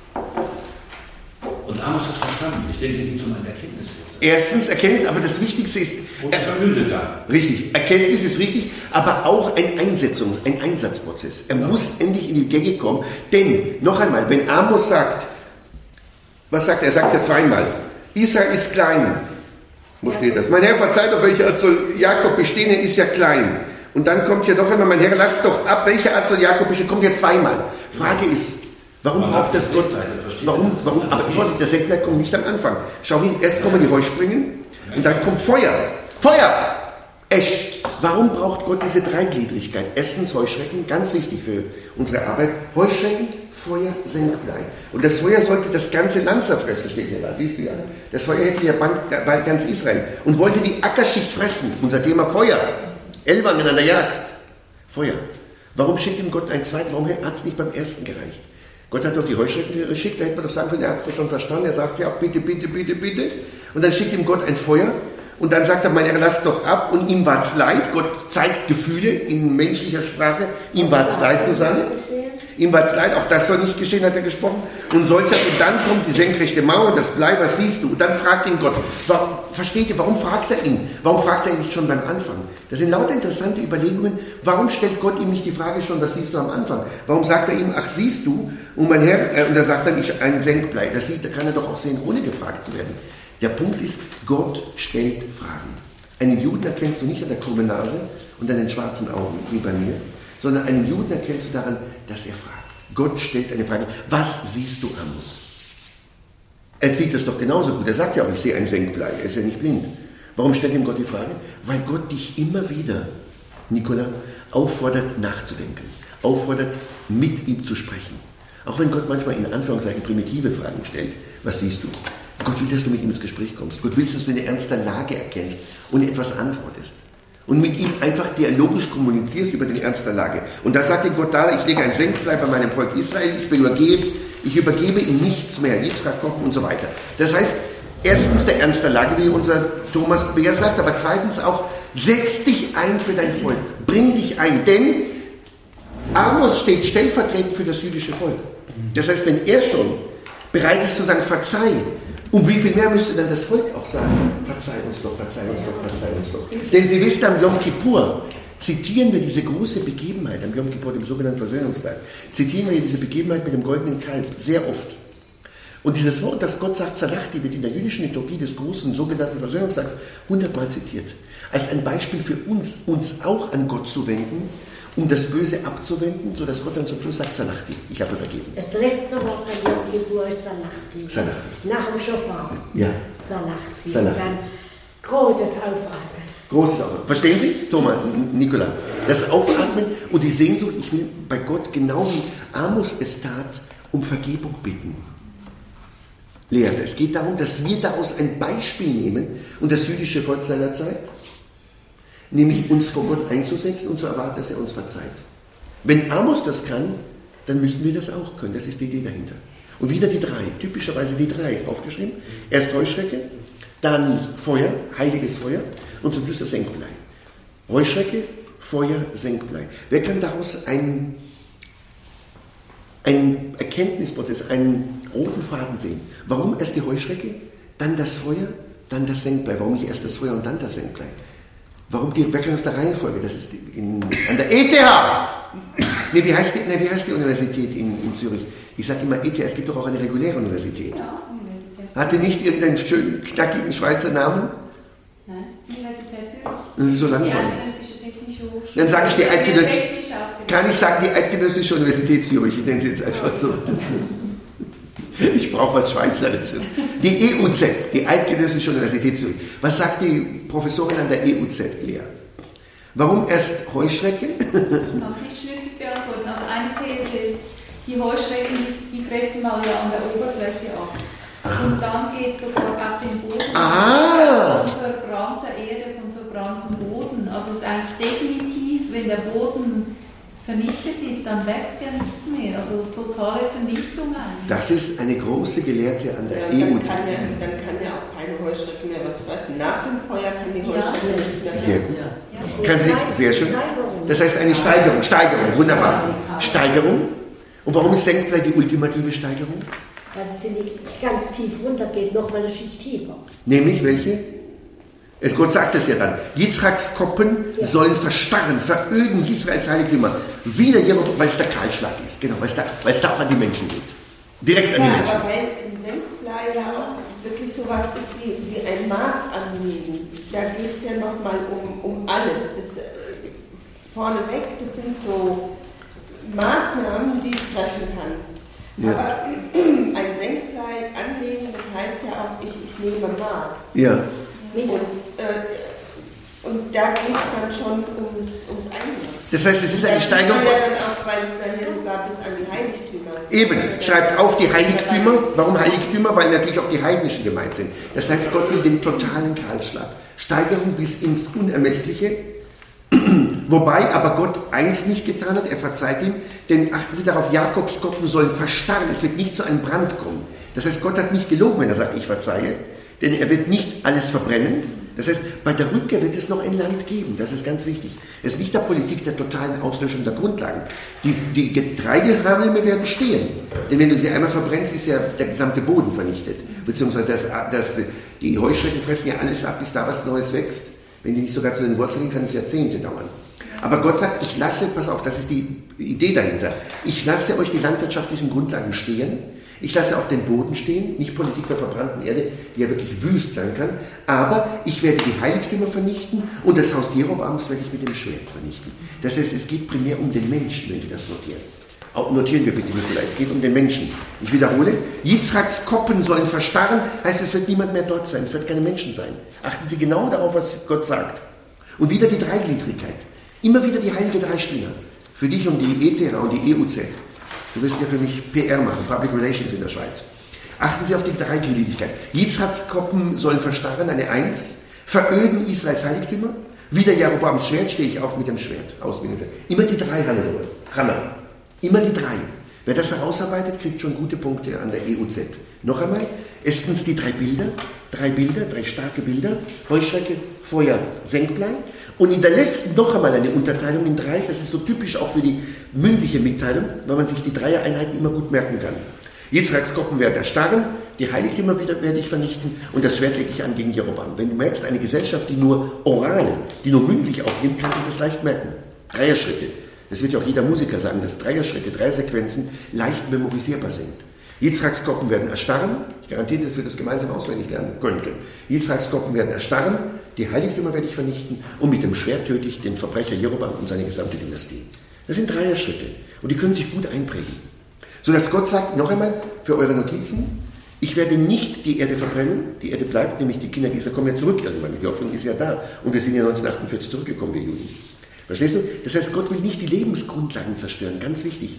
Und Amos hat verstanden. Ich denke, hier geht es um ein Erkenntnisprozess. Erstens Erkenntnis, aber das Wichtigste ist... Und er verkündet da. Richtig, Erkenntnis ist richtig, aber auch ein Einsatzprozess. Er muss endlich in die Gänge kommen, denn, noch einmal, wenn Amos sagt, was sagt er? Er sagt es ja zweimal. Israel ist klein. Wo steht das? Mein Herr verzeiht, auf welcher Art soll Jakob bestehen, er ist ja klein. Und dann kommt hier noch einmal, mein Herr, lasst doch ab, welche Art soll Jakob bestehen? Kommt hier zweimal. Frage ist, warum braucht das Gott? Warum? Aber Vorsicht, der Senkblei kommt nicht am Anfang. Schau hin, erst kommen die Heuspringen und dann kommt Feuer. Feuer! Esch. Warum braucht Gott diese Dreigliedrigkeit? Erstens Heuschrecken, ganz wichtig für unsere Arbeit. Heuschrecken, Feuer, Senkblei. Und das Feuer sollte das ganze Land zerfressen, steht ja da, siehst du ja. Das Feuer hätte ja bald ganz Israel. Und wollte die Ackerschicht fressen. Unser Thema Feuer. Elva miteinander jagst. Feuer. Warum schickt ihm Gott ein zweites? Warum hat es nicht beim ersten gereicht? Gott hat doch die Heuschrecken geschickt, da hätte man doch sagen können, er hat es doch schon verstanden. Er sagt ja auch bitte, bitte, bitte, bitte. Und dann schickt ihm Gott ein Feuer. Und dann sagt er, mein Herr, lasst doch ab. Und ihm war es leid. Gott zeigt Gefühle in menschlicher Sprache. Ihm war es leid, Susanne. Ihm war es leid. Auch das soll nicht geschehen, hat er gesprochen. Und dann kommt die senkrechte Mauer, das Blei, was siehst du? Und dann fragt ihn Gott. Versteht ihr, warum fragt er ihn? Warum fragt er ihn nicht schon beim Anfang? Das sind lauter interessante Überlegungen. Warum stellt Gott ihm nicht die Frage schon, was siehst du am Anfang? Warum sagt er ihm, ach, siehst du? Und mein Herr, und er sagt dann, ein Senkblei. Da kann er doch auch sehen, ohne gefragt zu werden. Der Punkt ist, Gott stellt Fragen. Einen Juden erkennst du nicht an der krummen Nase und an den schwarzen Augen, wie bei mir, sondern einen Juden erkennst du daran, dass er fragt. Gott stellt eine Frage. Was siehst du, Amos? Er sieht es doch genauso gut. Er sagt ja auch, ich sehe ein Senkblei. Er ist ja nicht blind. Warum stellt ihm Gott die Frage? Weil Gott dich immer wieder, Nicola, auffordert nachzudenken. Auffordert, mit ihm zu sprechen. Auch wenn Gott manchmal in Anführungszeichen primitive Fragen stellt. Was siehst du? Gott will, dass du mit ihm ins Gespräch kommst. Gott will, dass du eine ernste Lage erkennst und etwas antwortest. Und mit ihm einfach dialogisch kommunizierst über den Ernst der Lage. Und da sagt ihm Gott, ich lege ein Senkblei bei meinem Volk Israel, ich übergebe ihm nichts mehr, Yitzchak kommt und so weiter. Das heißt, erstens der Ernst der Lage, wie unser Thomas Beer sagt, aber zweitens auch, setz dich ein für dein Volk, bring dich ein, denn Amos steht stellvertretend für das jüdische Volk. Das heißt, wenn er schon bereit ist zu sagen, verzeih, um wie viel mehr müsste dann das Volk auch sagen, verzeih uns doch, verzeih uns doch, verzeih uns doch. Denn Sie wissen, am Yom Kippur zitieren wir diese große Begebenheit, am Yom Kippur, dem sogenannten Versöhnungstag, zitieren wir diese Begebenheit mit dem goldenen Kalb, sehr oft. Und dieses Wort, das Gott sagt, Salachti, wird in der jüdischen Liturgie des großen sogenannten Versöhnungstags 100-mal zitiert. Als ein Beispiel für uns auch an Gott zu wenden, um das Böse abzuwenden, sodass Gott dann zum Schluss sagt, Salachti, ich habe vergeben. Das letzte Wort an Yom Kippur ist Salachti. Salachti. Nach dem Schofar. Ja. Salachti. Salachti. Dann großes Aufatmen. Großes Aufatmen. Verstehen Sie, Thomas, Nicola? Das Aufatmen und die Sehnsucht, ich will bei Gott, genau wie Amos es tat, um Vergebung bitten. Lea, es geht darum, dass wir daraus ein Beispiel nehmen und das jüdische Volk seiner Zeit, nämlich uns vor Gott einzusetzen und zu erwarten, dass er uns verzeiht. Wenn Amos das kann, dann müssen wir das auch können. Das ist die Idee dahinter. Und wieder die drei, typischerweise die drei aufgeschrieben. Erst Heuschrecke, dann Feuer, heiliges Feuer und zum Schluss das Senkblei. Heuschrecke, Feuer, Senkblei. Wer kann daraus einen Erkenntnisprozess, einen roten Faden sehen? Warum erst die Heuschrecke, dann das Feuer, dann das Senkblei? Warum nicht erst das Feuer und dann das Senkblei? Warum wer kann aus der Reihenfolge? Das ist an der ETH! Nee, wie heißt die Universität in Zürich? Ich sage immer ETH, es gibt doch auch eine reguläre Universität. Ja, Universität. Hat die nicht irgendeinen schönen, knackigen Schweizer Namen? Nein, Universität Zürich. Das ist so langweilig. Die Eidgenössische Technische Hochschule. Dann sage ich kann ich sagen, die Eidgenössische Universität Zürich, ich nenne sie jetzt einfach so. Ich brauche was Schweizerisches. Die EUZ, die Eidgenössische Universität Zürich. Was sagt die Professorin an der EUZ, Lea? Warum erst Heuschrecke? Ich kann es nicht schlüssig beantworten. Also eine These ist, die Heuschrecken, die fressen mal ja an der Oberfläche ab. Und dann geht es sogar auf den Boden. Von verbrannter Erde, von verbranntem Boden. Also es ist eigentlich definitiv, wenn der Boden vernichtet ist, dann wächst ja nichts mehr. Also totale Vernichtung eigentlich. Das ist eine große Gelehrte an der EU. Dann kann ja auch keine Heuschrecke mehr was fressen. Nach dem Feuer kann die Heuschrecke nicht mehr fressen. Sehr gut. Kann sie nicht, sehr schön. Das heißt eine Steigerung, wunderbar. Steigerung. Und warum ist Senkblei die ultimative Steigerung? Weil sie nicht ganz tief runtergeht, noch mal eine Schicht tiefer. Nämlich welche? Gott sagt es ja dann. Yitzchaks Koppen sollen verstarren, veröden Israels Heiligtümer. Wieder hier, weil es der Kahlschlag ist. Genau, weil es da auch an die Menschen geht. Direkt an die Menschen. Aber weil im Senkblei ja auch wirklich sowas ist wie ein Maß anlegen. Da geht es ja nochmal um alles. Das vorneweg, das sind so Maßnahmen, die ich treffen kann. Ja. Aber ein Senkblei anlegen, das heißt ja auch, ich nehme Maß. Ja. Und da geht es dann schon ums Eingemaß. Das heißt, es ist eine Steigerung. Ja, dann auch, weil es dann ja sogar bis an die Heiligtümer. Eben, schreibt auf die Heiligtümer. Warum Heiligtümer? Weil natürlich auch die heidnischen gemeint sind. Das heißt, Gott will den totalen Kahlschlag. Steigerung bis ins Unermessliche. Wobei aber Gott eins nicht getan hat, er verzeiht ihm, denn achten Sie darauf, Jakobskoppen sollen verstarren, es wird nicht zu einem Brand kommen. Das heißt, Gott hat nicht gelogen, wenn er sagt, ich verzeihe, denn er wird nicht alles verbrennen. Das heißt, bei der Rückkehr wird es noch ein Land geben, das ist ganz wichtig. Es ist nicht der Politik der totalen Auslöschung der Grundlagen. Die Getreidehalme werden stehen, denn wenn du sie einmal verbrennst, ist ja der gesamte Boden vernichtet. Beziehungsweise die Heuschrecken fressen ja alles ab, bis da was Neues wächst. Wenn die nicht sogar zu den Wurzeln gehen, kann es Jahrzehnte dauern. Aber Gott sagt, ich lasse, pass auf, das ist die Idee dahinter, ich lasse euch die landwirtschaftlichen Grundlagen stehen, ich lasse auch den Boden stehen, nicht Politik der verbrannten Erde, die ja wirklich wüst sein kann, aber ich werde die Heiligtümer vernichten und das Haus Jeroboams werde ich mit dem Schwert vernichten. Das heißt, es geht primär um den Menschen, wenn Sie das notieren. Auch notieren wir bitte, Nikolai, es geht um den Menschen. Ich wiederhole, Yitzchaks Koppen sollen verstarren, heißt, es wird niemand mehr dort sein, es wird keine Menschen sein. Achten Sie genau darauf, was Gott sagt. Und wieder die Dreigliedrigkeit. Immer wieder die heilige Dreistinger. Für dich um die ETH und die EUZ. Du wirst ja für mich PR machen, Public Relations in der Schweiz. Achten Sie auf die Dreigliedrigkeit. Yitzchaks Koppen sollen verstarren, eine 1. Veröden Israels Heiligtümer. Wieder Jeroboams Schwert, stehe ich auf mit dem Schwert. Ausminute. Immer die 3, Hannah. Immer die 3. Wer das herausarbeitet, kriegt schon gute Punkte an der EUZ. Noch einmal, erstens die 3 Bilder, 3 starke Bilder, Heuschrecke, Feuer, Senkblei. Und in der letzten noch einmal eine Unterteilung in 3, das ist so typisch auch für die mündliche Mitteilung, weil man sich die Dreiereinheiten immer gut merken kann. Yitzchaks Koppen werden erstarren, die Heiligtümer werde ich vernichten und das Schwert lege ich an gegen Jeroboam. Wenn du merkst, eine Gesellschaft, die nur oral, die nur mündlich aufnimmt, kann sich das leicht merken. Dreierschritte. Das wird ja auch jeder Musiker sagen, dass Dreierschritte, Dreiersequenzen leicht memorisierbar sind. Yitzchaks Koppen werden erstarren. Ich garantiere, dass wir das gemeinsam auswendig lernen könnten. Yitzchaks Koppen werden erstarren, die Heiligtümer werde ich vernichten und mit dem Schwert töte ich den Verbrecher Jeroboam und seine gesamte Dynastie. Das sind Dreierschritte und die können sich gut einprägen. Sodass Gott sagt, noch einmal für eure Notizen, ich werde nicht die Erde verbrennen, die Erde bleibt, nämlich die Kinder Israel kommen ja zurück irgendwann, die Hoffnung ist ja da und wir sind ja 1948 zurückgekommen, wir Juden. Verstehst du? Das heißt, Gott will nicht die Lebensgrundlagen zerstören, ganz wichtig.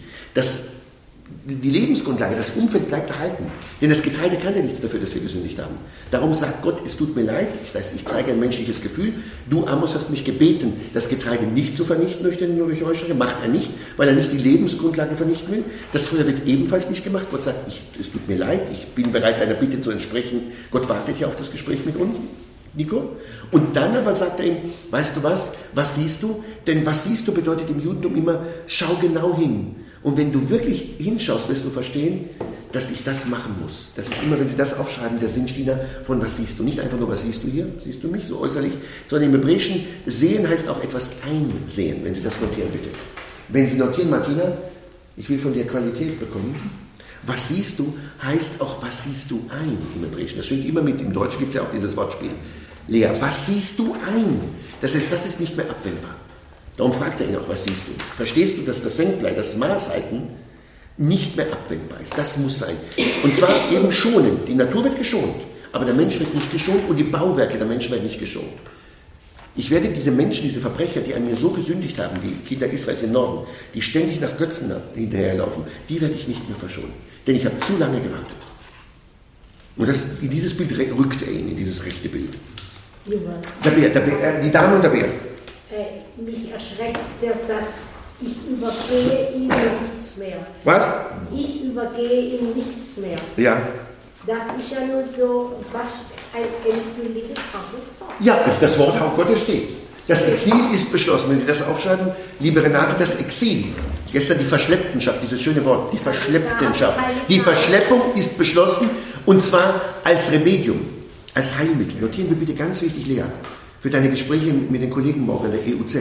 Die Lebensgrundlage, das Umfeld bleibt erhalten. Denn das Getreide kann ja nichts dafür, dass wir gesündigt haben. Darum sagt Gott, es tut mir leid, ich zeige ein menschliches Gefühl. Du, Amos, hast mich gebeten, das Getreide nicht zu vernichten durch Heuschrecke. Macht er nicht, weil er nicht die Lebensgrundlage vernichten will. Das Feuer wird ebenfalls nicht gemacht. Gott sagt, es tut mir leid, ich bin bereit, deiner Bitte zu entsprechen. Gott wartet ja auf das Gespräch mit uns. Nico? Und dann aber sagt er ihm, weißt du was siehst du? Denn was siehst du bedeutet im Judentum immer, schau genau hin. Und wenn du wirklich hinschaust, wirst du verstehen, dass ich das machen muss. Das ist immer, wenn Sie das aufschreiben, der Sinnstiner von was siehst du. Nicht einfach nur, was siehst du hier, siehst du mich so äußerlich, sondern im Hebräischen sehen heißt auch etwas einsehen, wenn Sie das notieren bitte. Wenn Sie notieren, Martina, ich will von dir Qualität bekommen. Was siehst du, heißt auch, was siehst du ein im Hebräischen. Das schwingt immer mit, im Deutschen gibt es ja auch dieses Wortspiel. Lea, was siehst du ein? Das heißt, das ist nicht mehr abwendbar. Darum fragt er ihn auch, was siehst du? Verstehst du, dass das Senkblei, das Maßhalten, nicht mehr abwendbar ist? Das muss sein. Und zwar eben schonen. Die Natur wird geschont, aber der Mensch wird nicht geschont und die Bauwerke der Menschen werden nicht geschont. Ich werde diese Menschen, diese Verbrecher, die an mir so gesündigt haben, die Kinder Israels im Norden, die ständig nach Götzen hinterherlaufen, die werde ich nicht mehr verschonen. Denn ich habe zu lange gewartet. Und in dieses Bild rückt er ihn, in dieses rechte Bild. Der Bär, die Dame und der Bär. Mich erschreckt der Satz, ich übergehe ihm nichts mehr. Was? Ich übergehe ihm nichts mehr. Ja. Das ist ja nur so fast ein endgültiges Wort. Ja, das Wort Gottes steht. Das Exil ist beschlossen. Wenn Sie das aufschreiben, liebe Renate, das Exil. Gestern die Verschlepptenschaft, dieses schöne Wort, die Verschlepptenschaft. Die Verschleppung ist beschlossen und zwar als Remedium, als Heilmittel. Notieren wir bitte ganz wichtig, Lea, für deine Gespräche mit den Kollegen morgen an der EUZ.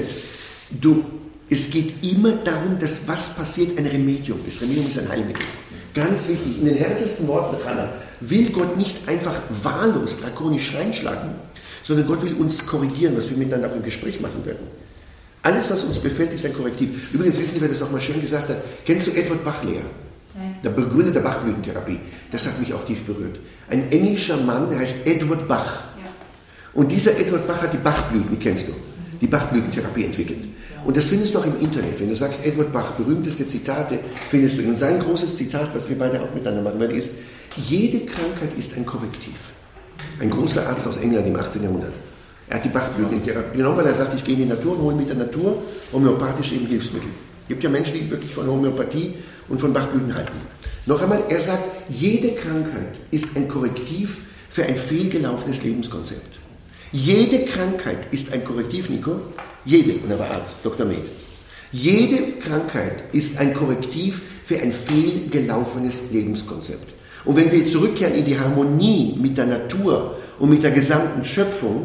Es geht immer darum, dass was passiert, ein Remedium. Das Remedium ist ein Heilmittel. Ganz wichtig, in den härtesten Worten, Hannah, will Gott nicht einfach wahllos, drakonisch reinschlagen, sondern Gott will uns korrigieren, was wir miteinander auch im Gespräch machen werden. Alles, was uns befällt, ist ein Korrektiv. Übrigens wissen Sie, wer das auch mal schön gesagt hat. Kennst du Edward Bach-Lehrer? Der Begründer der Bachblütentherapie. Das hat mich auch tief berührt. Ein englischer Mann, der heißt Edward Bach. Ja. Und dieser Edward Bach hat die Bachblüten, die kennst du, die Bachblütentherapie entwickelt. Und das findest du auch im Internet. Wenn du sagst, Edward Bach, berühmteste Zitate, findest du ihn. Und sein großes Zitat, was wir beide auch miteinander machen werden, ist, jede Krankheit ist ein Korrektiv. Ein großer Arzt aus England im 18. Jahrhundert. Er hat die Bachblütentherapie genommen, weil er sagt, ich gehe in die Natur und hole mit der Natur homöopathisch eben Hilfsmittel. Es gibt ja Menschen, die wirklich von Homöopathie und von Bachblüten halten. Noch einmal, er sagt, jede Krankheit ist ein Korrektiv für ein fehlgelaufenes Lebenskonzept. Jede Krankheit ist ein Korrektiv, Nico. Jede, und er war Arzt, Dr. Med. Jede Krankheit ist ein Korrektiv für ein fehlgelaufenes Lebenskonzept. Und wenn wir zurückkehren in die Harmonie mit der Natur und mit der gesamten Schöpfung,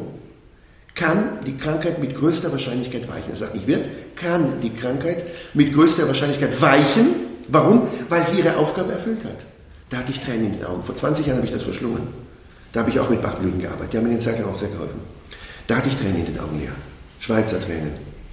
kann die Krankheit mit größter Wahrscheinlichkeit weichen. Er sagt nicht wird, kann die Krankheit mit größter Wahrscheinlichkeit weichen. Warum? Weil sie ihre Aufgabe erfüllt hat. Da hatte ich Tränen in den Augen. Vor 20 Jahren habe ich das verschlungen. Da habe ich auch mit Bachblüten gearbeitet. Die haben mir in den Zeiten auch sehr geholfen. Da hatte ich Tränen in den Augen, ja. Schweizer Tränen.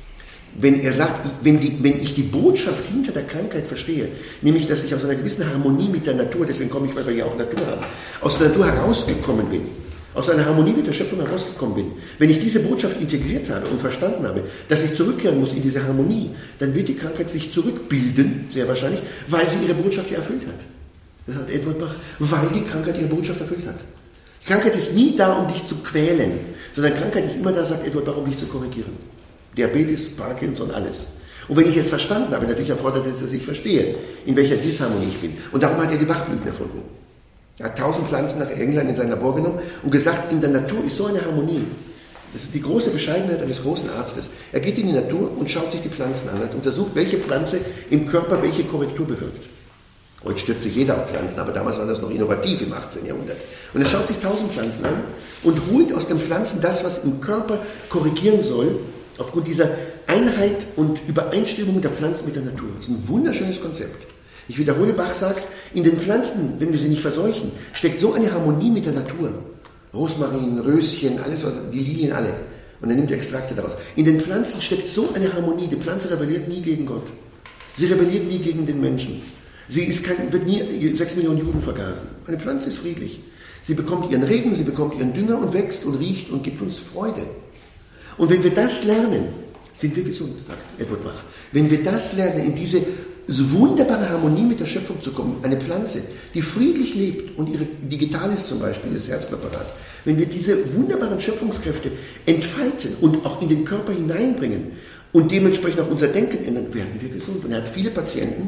Wenn er sagt, wenn ich die Botschaft hinter der Krankheit verstehe, nämlich, dass ich aus einer gewissen Harmonie mit der Natur, deswegen komme ich, weil wir ja auch Natur haben, aus der Natur herausgekommen bin, aus einer Harmonie mit der Schöpfung herausgekommen bin, wenn ich diese Botschaft integriert habe und verstanden habe, dass ich zurückkehren muss in diese Harmonie, dann wird die Krankheit sich zurückbilden, sehr wahrscheinlich, weil sie ihre Botschaft ja erfüllt hat. Das sagt Edward Bach, weil die Krankheit ihre Botschaft erfüllt hat. Die Krankheit ist nie da, um dich zu quälen, sondern Krankheit ist immer da, sagt Edward Bach, um dich zu korrigieren. Diabetes, Parkinson, alles. Und wenn ich es verstanden habe, natürlich erfordert es, dass ich verstehe, in welcher Disharmonie ich bin. Und darum hat er die Bachblüten erfunden. Er hat 1000 Pflanzen nach England in sein Labor genommen und gesagt, in der Natur ist so eine Harmonie. Das ist die große Bescheidenheit eines großen Arztes. Er geht in die Natur und schaut sich die Pflanzen an, hat untersucht, welche Pflanze im Körper welche Korrektur bewirkt. Heute stürzt sich jeder auf Pflanzen, aber damals war das noch innovativ im 18. Jahrhundert. Und er schaut sich 1000 Pflanzen an und holt aus den Pflanzen das, was im Körper korrigieren soll, aufgrund dieser Einheit und Übereinstimmung der Pflanzen mit der Natur. Das ist ein wunderschönes Konzept. Ich wiederhole, Bach sagt, in den Pflanzen, wenn wir sie nicht verseuchen, steckt so eine Harmonie mit der Natur. Rosmarin, Röschen, alles, was, die Lilien, alle. Und er nimmt Extrakte daraus. In den Pflanzen steckt so eine Harmonie. Die Pflanze rebelliert nie gegen Gott. Sie rebelliert nie gegen den Menschen. Sie wird nie 6 Millionen Juden vergasen. Eine Pflanze ist friedlich. Sie bekommt ihren Regen, sie bekommt ihren Dünger und wächst und riecht und gibt uns Freude. Und wenn wir das lernen, sind wir gesund, sagt Edward Bach. Wenn wir das lernen, in diese wunderbare Harmonie mit der Schöpfung zu kommen, eine Pflanze, die friedlich lebt und ihre Digitalis zum Beispiel, das Herzpräparat, wenn wir diese wunderbaren Schöpfungskräfte entfalten und auch in den Körper hineinbringen und dementsprechend auch unser Denken ändern, werden wir gesund. Und er hat viele Patienten,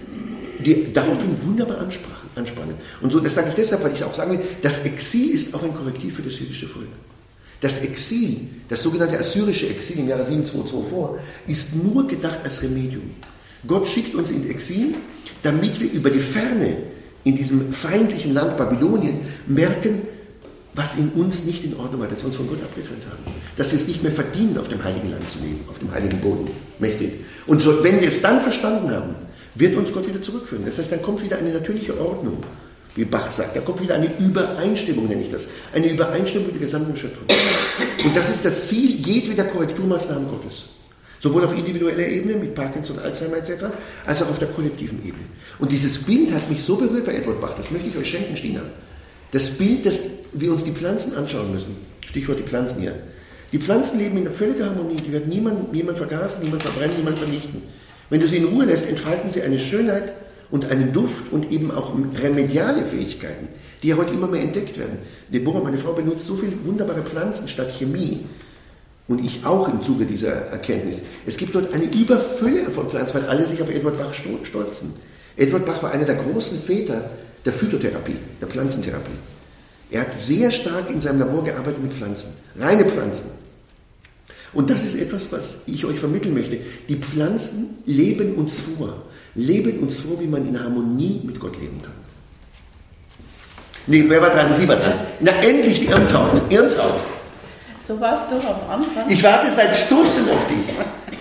die daraufhin wunderbar anspannen. Und so, das sage ich deshalb, weil ich auch sagen will, das Exil ist auch ein Korrektiv für das jüdische Volk. Das Exil, das sogenannte assyrische Exil im Jahre 722 vor, ist nur gedacht als Remedium. Gott schickt uns in Exil, damit wir über die Ferne in diesem feindlichen Land Babylonien merken, was in uns nicht in Ordnung war, dass wir uns von Gott abgetrennt haben. Dass wir es nicht mehr verdienen, auf dem heiligen Land zu leben, auf dem heiligen Boden, mächtig. Und so, wenn wir es dann verstanden haben, wird uns Gott wieder zurückführen. Das heißt, dann kommt wieder eine natürliche Ordnung, wie Bach sagt. Da kommt wieder eine Übereinstimmung, nenne ich das. Eine Übereinstimmung mit der gesamten Schöpfung. Und das ist das Ziel jedweder Korrekturmaßnahmen Gottes. Sowohl auf individueller Ebene, mit Parkinson, Alzheimer etc., als auch auf der kollektiven Ebene. Und dieses Bild hat mich so berührt bei Edward Bach, das möchte ich euch schenken, Stina. Das Bild, dass wir uns die Pflanzen anschauen müssen. Stichwort die Pflanzen hier. Die Pflanzen leben in völliger Harmonie. Die wird niemand vergasen, niemand verbrennen, niemand vernichten. Wenn du sie in Ruhe lässt, entfalten sie eine Schönheit und einen Duft und eben auch remediale Fähigkeiten, die ja heute immer mehr entdeckt werden. Deborah, meine Frau, benutzt so viele wunderbare Pflanzen statt Chemie. Und ich auch im Zuge dieser Erkenntnis. Es gibt dort eine Überfülle von Pflanzen, weil alle sich auf Edward Bach stolzen. Edward Bach war einer der großen Väter der Phytotherapie, der Pflanzentherapie. Er hat sehr stark in seinem Labor gearbeitet mit Pflanzen, reine Pflanzen. Und das ist etwas, was ich euch vermitteln möchte. Die Pflanzen leben uns vor, wie man in Harmonie mit Gott leben kann. Nee, wer war dran? Sie war dran. Na, endlich die Irmtraut. So warst du am Anfang. Ich warte seit Stunden auf dich.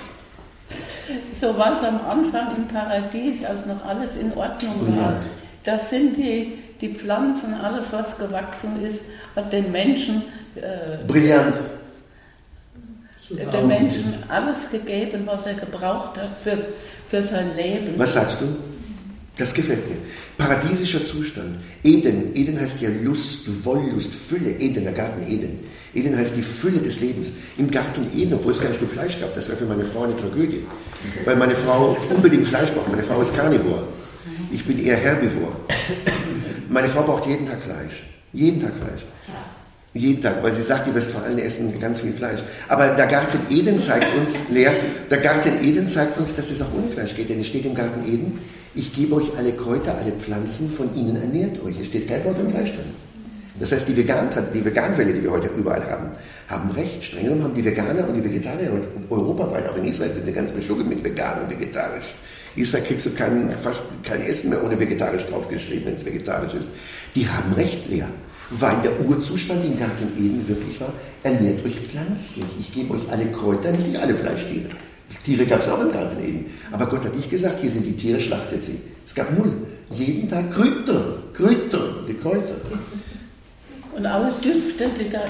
So war es am Anfang im Paradies, als noch alles in Ordnung war. Das sind die Pflanzen, alles was gewachsen ist, hat den Menschen... Brillant. dem Menschen alles gegeben, was er gebraucht hat für sein Leben. Was sagst du? Das gefällt mir. Paradiesischer Zustand. Eden. Eden heißt ja Lust, Wollust, Fülle. Eden, der Garten Eden. Eden heißt die Fülle des Lebens. Im Garten Eden, obwohl es kein Stück Fleisch gab, das wäre für meine Frau eine Tragödie. Weil meine Frau unbedingt Fleisch braucht. Meine Frau ist Carnivore. Ich bin eher Herbivore. Meine Frau braucht jeden Tag Fleisch. Jeden Tag Fleisch. Jeden Tag, weil sie sagt, die Westfalen essen ganz viel Fleisch. Aber der Garten Eden zeigt uns, der Garten Eden zeigt uns, dass es auch ohne Fleisch geht. Denn es steht im Garten Eden, ich gebe euch alle Kräuter, alle Pflanzen, von ihnen ernährt euch. Es steht kein Wort von Fleisch drin. Das heißt, die Veganwelle, die wir heute überall haben recht. Streng genommen haben die Veganer und die Vegetarier europaweit, auch in Israel, sind eine ganze Mischung mit vegan und vegetarisch. Israel kriegst du fast kein Essen mehr ohne vegetarisch draufgeschrieben, wenn es vegetarisch ist. Die haben recht, Lea. Weil der Urzustand im Garten Eden wirklich war, ernährt euch pflanzlich. Ich gebe euch alle Kräuter, nicht alle Fleischtiere. Tiere gab es auch im Garten Eden. Aber Gott hat nicht gesagt, hier sind die Tiere, schlachtet sie. Es gab 0. Jeden Tag Kräuter, die Kräuter. Und alle Düfte, die da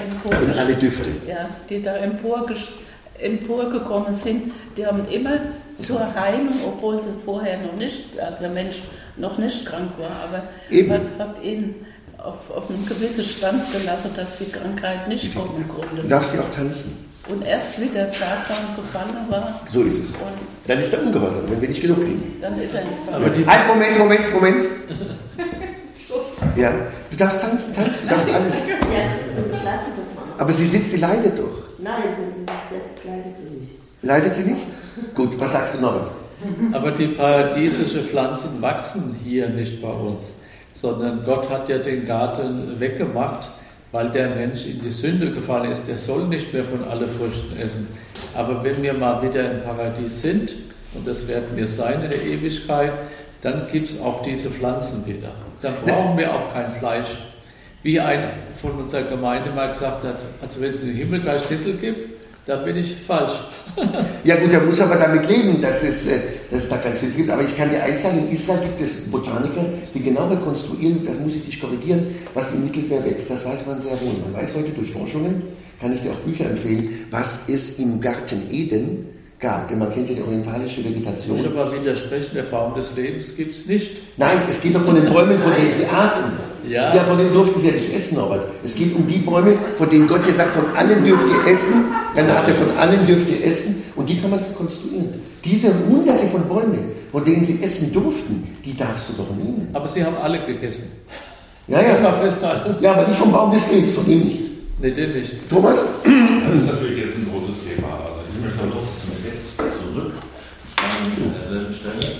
emporgekommen sind, die haben immer zur Heilung, obwohl sie vorher der Mensch noch nicht krank war, aber hat ihn auf einen gewissen Stand gelassen, dass die Krankheit nicht kommen konnte. Du darfst ja auch tanzen. Und erst wie der Satan gefallen war. So ist es. Dann ist er ungehorsam, wenn wir nicht genug kriegen. Dann ist er ins Bad. Halt, Moment. Ja, du darfst tanzen, du darfst alles. Aber sie leidet doch. Nein, wenn sie sich setzt, leidet sie nicht. Leidet sie nicht? Gut, was sagst du noch? Aber die paradiesischen Pflanzen wachsen hier nicht bei uns, sondern Gott hat ja den Garten weggemacht, weil der Mensch in die Sünde gefallen ist. Der soll nicht mehr von allen Früchten essen. Aber wenn wir mal wieder im Paradies sind, und das werden wir sein in der Ewigkeit, dann gibt es auch diese Pflanzen wieder. Dann brauchen wir auch kein Fleisch. Wie ein von unserer Gemeinde mal gesagt hat, also wenn es in den Himmel gleich Schnitzel gibt, dann bin ich falsch. Ja gut, er muss aber damit leben, dass es da kein Schnitzel gibt. Aber ich kann dir eins sagen, in Israel gibt es Botaniker, die genau rekonstruieren, das muss ich dich korrigieren, was im Mittelmeer wächst. Das weiß man sehr wohl. Man weiß heute durch Forschungen, kann ich dir auch Bücher empfehlen, was es im Garten Eden gab. Denn man kennt ja die orientalische Vegetation. Ich aber widersprechen, der Baum des Lebens gibt es nicht. Nein, es geht doch von den Bäumen, von denen sie aßen. Ja, von denen durften sie ja nicht essen, Norbert. Es geht um die Bäume, von denen Gott gesagt hat, von allen dürft ihr essen. Renate, von allen dürft ihr essen. Und die kann man rekonstruieren. Diese hunderte von Bäumen, von denen sie essen durften, die darfst du doch nehmen. Aber sie haben alle gegessen. Ja. Ja, aber nicht vom Baum des Lebens, von ihm nicht. Nee, den nicht. Thomas? Das ist natürlich jetzt ein großes Thema. Also ich möchte noch zum Text zurück. An derselben Stelle.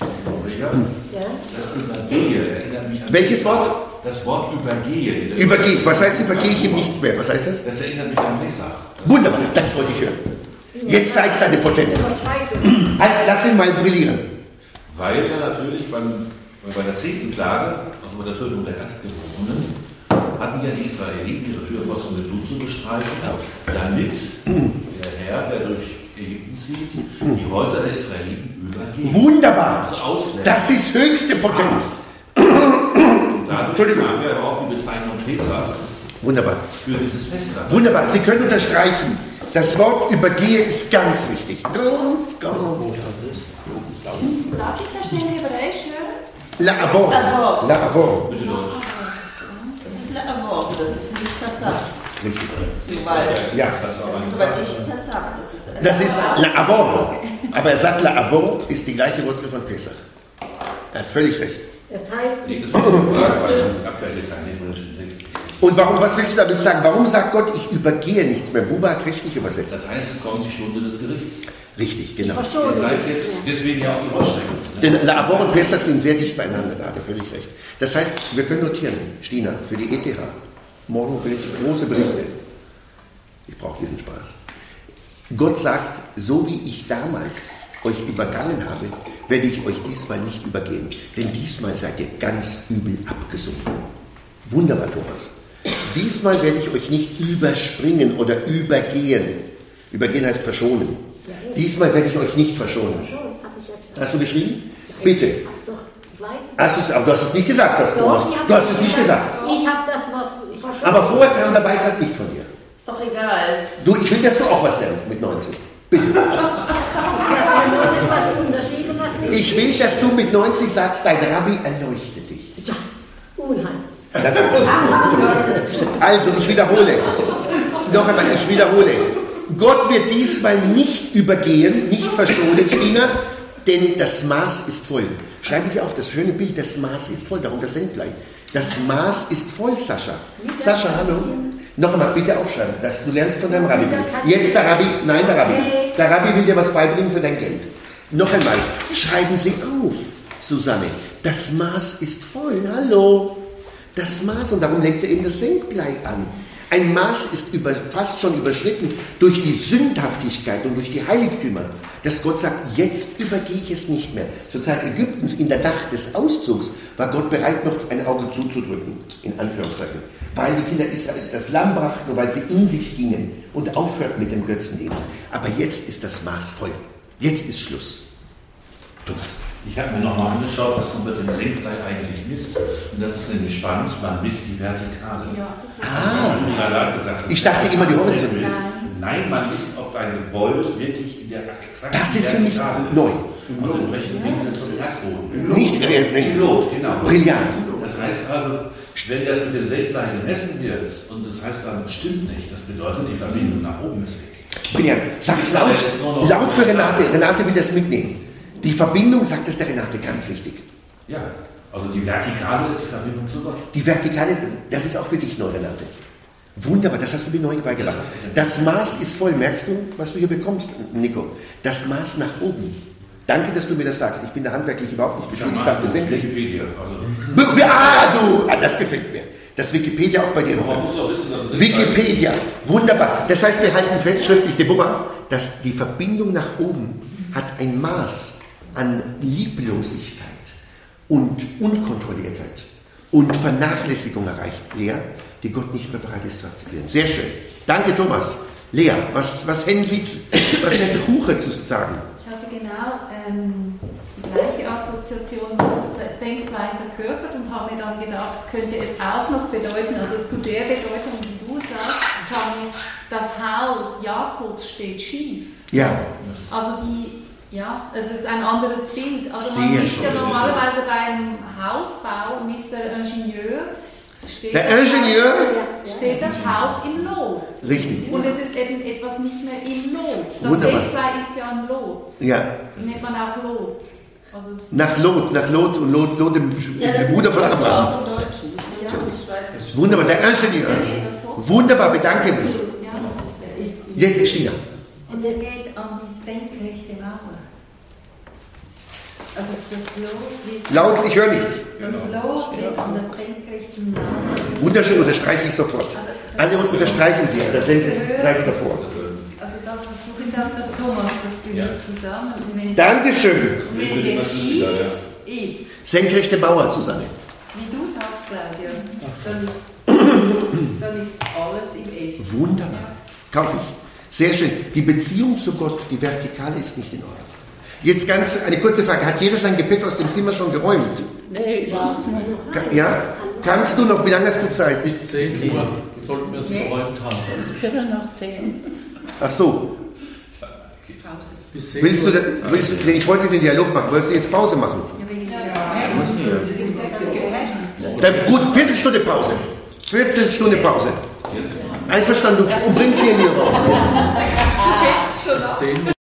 Das Übergehe erinnert mich an... Welches Wort? Das Wort Übergehe. Übergehe. Was heißt übergehe ich ihm nichts mehr? Was heißt das? Das erinnert mich an Pesach. Wunderbar, das wollte ich hören. Jetzt zeigt deine Potenz. Lass ihn mal brillieren. Weil er natürlich bei der 10. Plage, also bei der Tötung der Erstgeborenen, hatten ja die Israeliten ihre Fürpfosten mit Blut zu bestreiten, damit der Herr, der durch Ägypten zieht, die Häuser der Israeliten übergeht. Wunderbar! Also das ist höchste Potenz. Und dadurch haben wir aber auch die Bezeichnung Pesach. Wunderbar. Für dieses Fest. Wunderbar. Sie können unterstreichen. Das Wort übergehe ist ganz wichtig. Ganz. Darf ich das schnell Hebräisch hören? La'avor. La'avor. Bitte Deutsch. Das ist La'avor, das ist nicht Pesach. Richtig. Ja. Das ist aber nicht Pesach. Das ist La'avor. Aber er sagt, La'avor ist die gleiche Wurzel von Pesach. Er hat völlig recht. Das heißt... Und warum, was willst du damit sagen? Warum sagt Gott, ich übergehe nichts mehr? Buba hat richtig übersetzt. Das heißt, es kommt die Stunde des Gerichts. Richtig, genau. Ihr seid jetzt deswegen ja auch die Rossstrecken. Denn La'avor und Pesach sind sehr dicht beieinander, da hat er völlig recht. Das heißt, wir können notieren, Stina, für die ETH, morgen große Berichte. Ich brauche diesen Spaß. Gott sagt, so wie ich damals euch übergangen habe, werde ich euch diesmal nicht übergehen. Denn diesmal seid ihr ganz übel abgesunken. Wunderbar, Thomas. Diesmal werde ich euch nicht überspringen oder übergehen. Übergehen heißt verschonen. Diesmal werde ich euch nicht verschonen. Hast du geschrieben? Bitte. Aber du hast es nicht gesagt, Thomas. Du hast es nicht gesagt. Ich habe das Wort verschonen. Aber vorher kam der Beitrag nicht von dir. Ist doch egal. Du, ich will, dass du auch was lernst mit 19. Bitte. Ich will, dass du mit 90 sagst, dein Rabbi erleuchtet dich. Ja, unheimlich. Also, ich wiederhole. Noch einmal, ich wiederhole. Gott wird diesmal nicht übergehen, nicht verschonen, Stina, denn das Maß ist voll. Schreiben Sie auf, das schöne Bild, das Maß ist voll, darunter sind gleich. Das Maß ist voll, Sascha. Sascha, hallo. Noch einmal, bitte aufschreiben, dass du lernst von deinem Rabbi. Jetzt der Rabbi, nein, der Rabbi. Der Rabbi will dir was beibringen für dein Geld. Noch einmal, schreiben Sie auf, Susanne, das Maß ist voll, hallo. Das Maß, und darum legt er eben das Senkblei an. Ein Maß ist fast schon überschritten durch die Sündhaftigkeit und durch die Heiligtümer, dass Gott sagt, jetzt übergehe ich es nicht mehr. Zur Zeit Ägyptens, in der Nacht des Auszugs, war Gott bereit, noch ein Auge zuzudrücken, in Anführungszeichen, weil die Kinder Israels das Lamm brachten und weil sie in sich gingen und aufhörten mit dem Götzendienst. Aber jetzt ist das Maß voll. Jetzt ist Schluss. Thomas. Ich habe mir nochmal angeschaut, was man mit dem Senkblei eigentlich misst. Und das ist nämlich spannend, man misst die Vertikale. Ja. Ich dachte immer die Horizontale. Nein, man misst, ob ein Gebäude wirklich in der exakten Das ist für mich neu. Also in welchem Winkel zum Erdboden. Nicht im Lot, genau. Brillant. Das heißt also, wenn das mit dem Senkblei gemessen wird und das heißt dann, stimmt nicht, das bedeutet, die Verbindung nach oben ist weg. Brillant. Sag's laut. Laut für Renate. Renate will das mitnehmen. Die Verbindung, sagt es der Renate, ganz wichtig. Ja, also die Vertikale ist die Verbindung zu Gott. Die Vertikale, das ist auch für dich neu, Renate. Wunderbar, das hast du mir neu beigebracht. Das Maß ist voll, merkst du, was du hier bekommst, Nico? Das Maß nach oben. Danke, dass du mir das sagst. Ich bin da handwerklich überhaupt nicht geschult. Ich dachte, senkrecht. Wikipedia. Das gefällt mir. Das Wikipedia auch bei dir. Man muss doch wissen, dass es Wikipedia, wunderbar. Das heißt, wir halten fest, schriftlich, Deborah, dass die Verbindung nach oben hat ein Maß an Lieblosigkeit und Unkontrolliertheit und Vernachlässigung erreicht, Lea, die Gott nicht mehr bereit ist zu akzeptieren. Sehr schön. Danke, Thomas. Lea, was hätten Sie, was hätte Huche zu sagen? Ich hatte genau die gleiche Assoziation, was das Senkblei verkörpert und habe mir dann gedacht, könnte es auch noch bedeuten, also zu der Bedeutung, die du sagst, das Haus Jakobs steht schief. Ja. Also es ist ein anderes Bild. Also man misst ja normalerweise beim Hausbau, misst der Ingenieur, steht das Haus im Lot. Richtig. Und es ist eben etwas nicht mehr im Lot. Das Senkblei ist ja ein Lot. Ja. Nennt man auch Lot. Also nach Lot und Lot dem Bruder von Abraham. Wunderbar, der Ingenieur. Wunderbar, bedanke mich. Jetzt ist Stina. Und es geht um die senkrechte Mauer. Also das Lot wird... Laut, ich höre nichts. Das Lot wird an der senkrechten Mauer. Wunderschön, unterstreiche ich sofort. Alle unterstreichen Sie, das zeige ich davor. Also das, was du gesagt hast, Thomas, das gehört zusammen. Und Dankeschön. Und wenn es jetzt schief ist... Senkrechte Mauer, Susanne. Wie du sagst, Claudia, dann ist alles im Essen. Wunderbar. Kaufe ich. Sehr schön. Die Beziehung zu Gott, die Vertikale, ist nicht in Ordnung. Jetzt ganz eine kurze Frage. Hat jeder sein Gepäck aus dem Zimmer schon geräumt? Nee, ich weiß nicht. Ja? Kannst du noch, wie lange hast du Zeit? Bis 10 Uhr sollten wir es geräumt haben. Es ist 9:45. Ach so. Bis 10 Willst du, ich wollte den Dialog machen. Wolltest du jetzt Pause machen? Gut, Viertelstunde Pause. Viertelstunde Pause. Einverstanden, du bringst sie in die Raum. Bis 10 Uhr.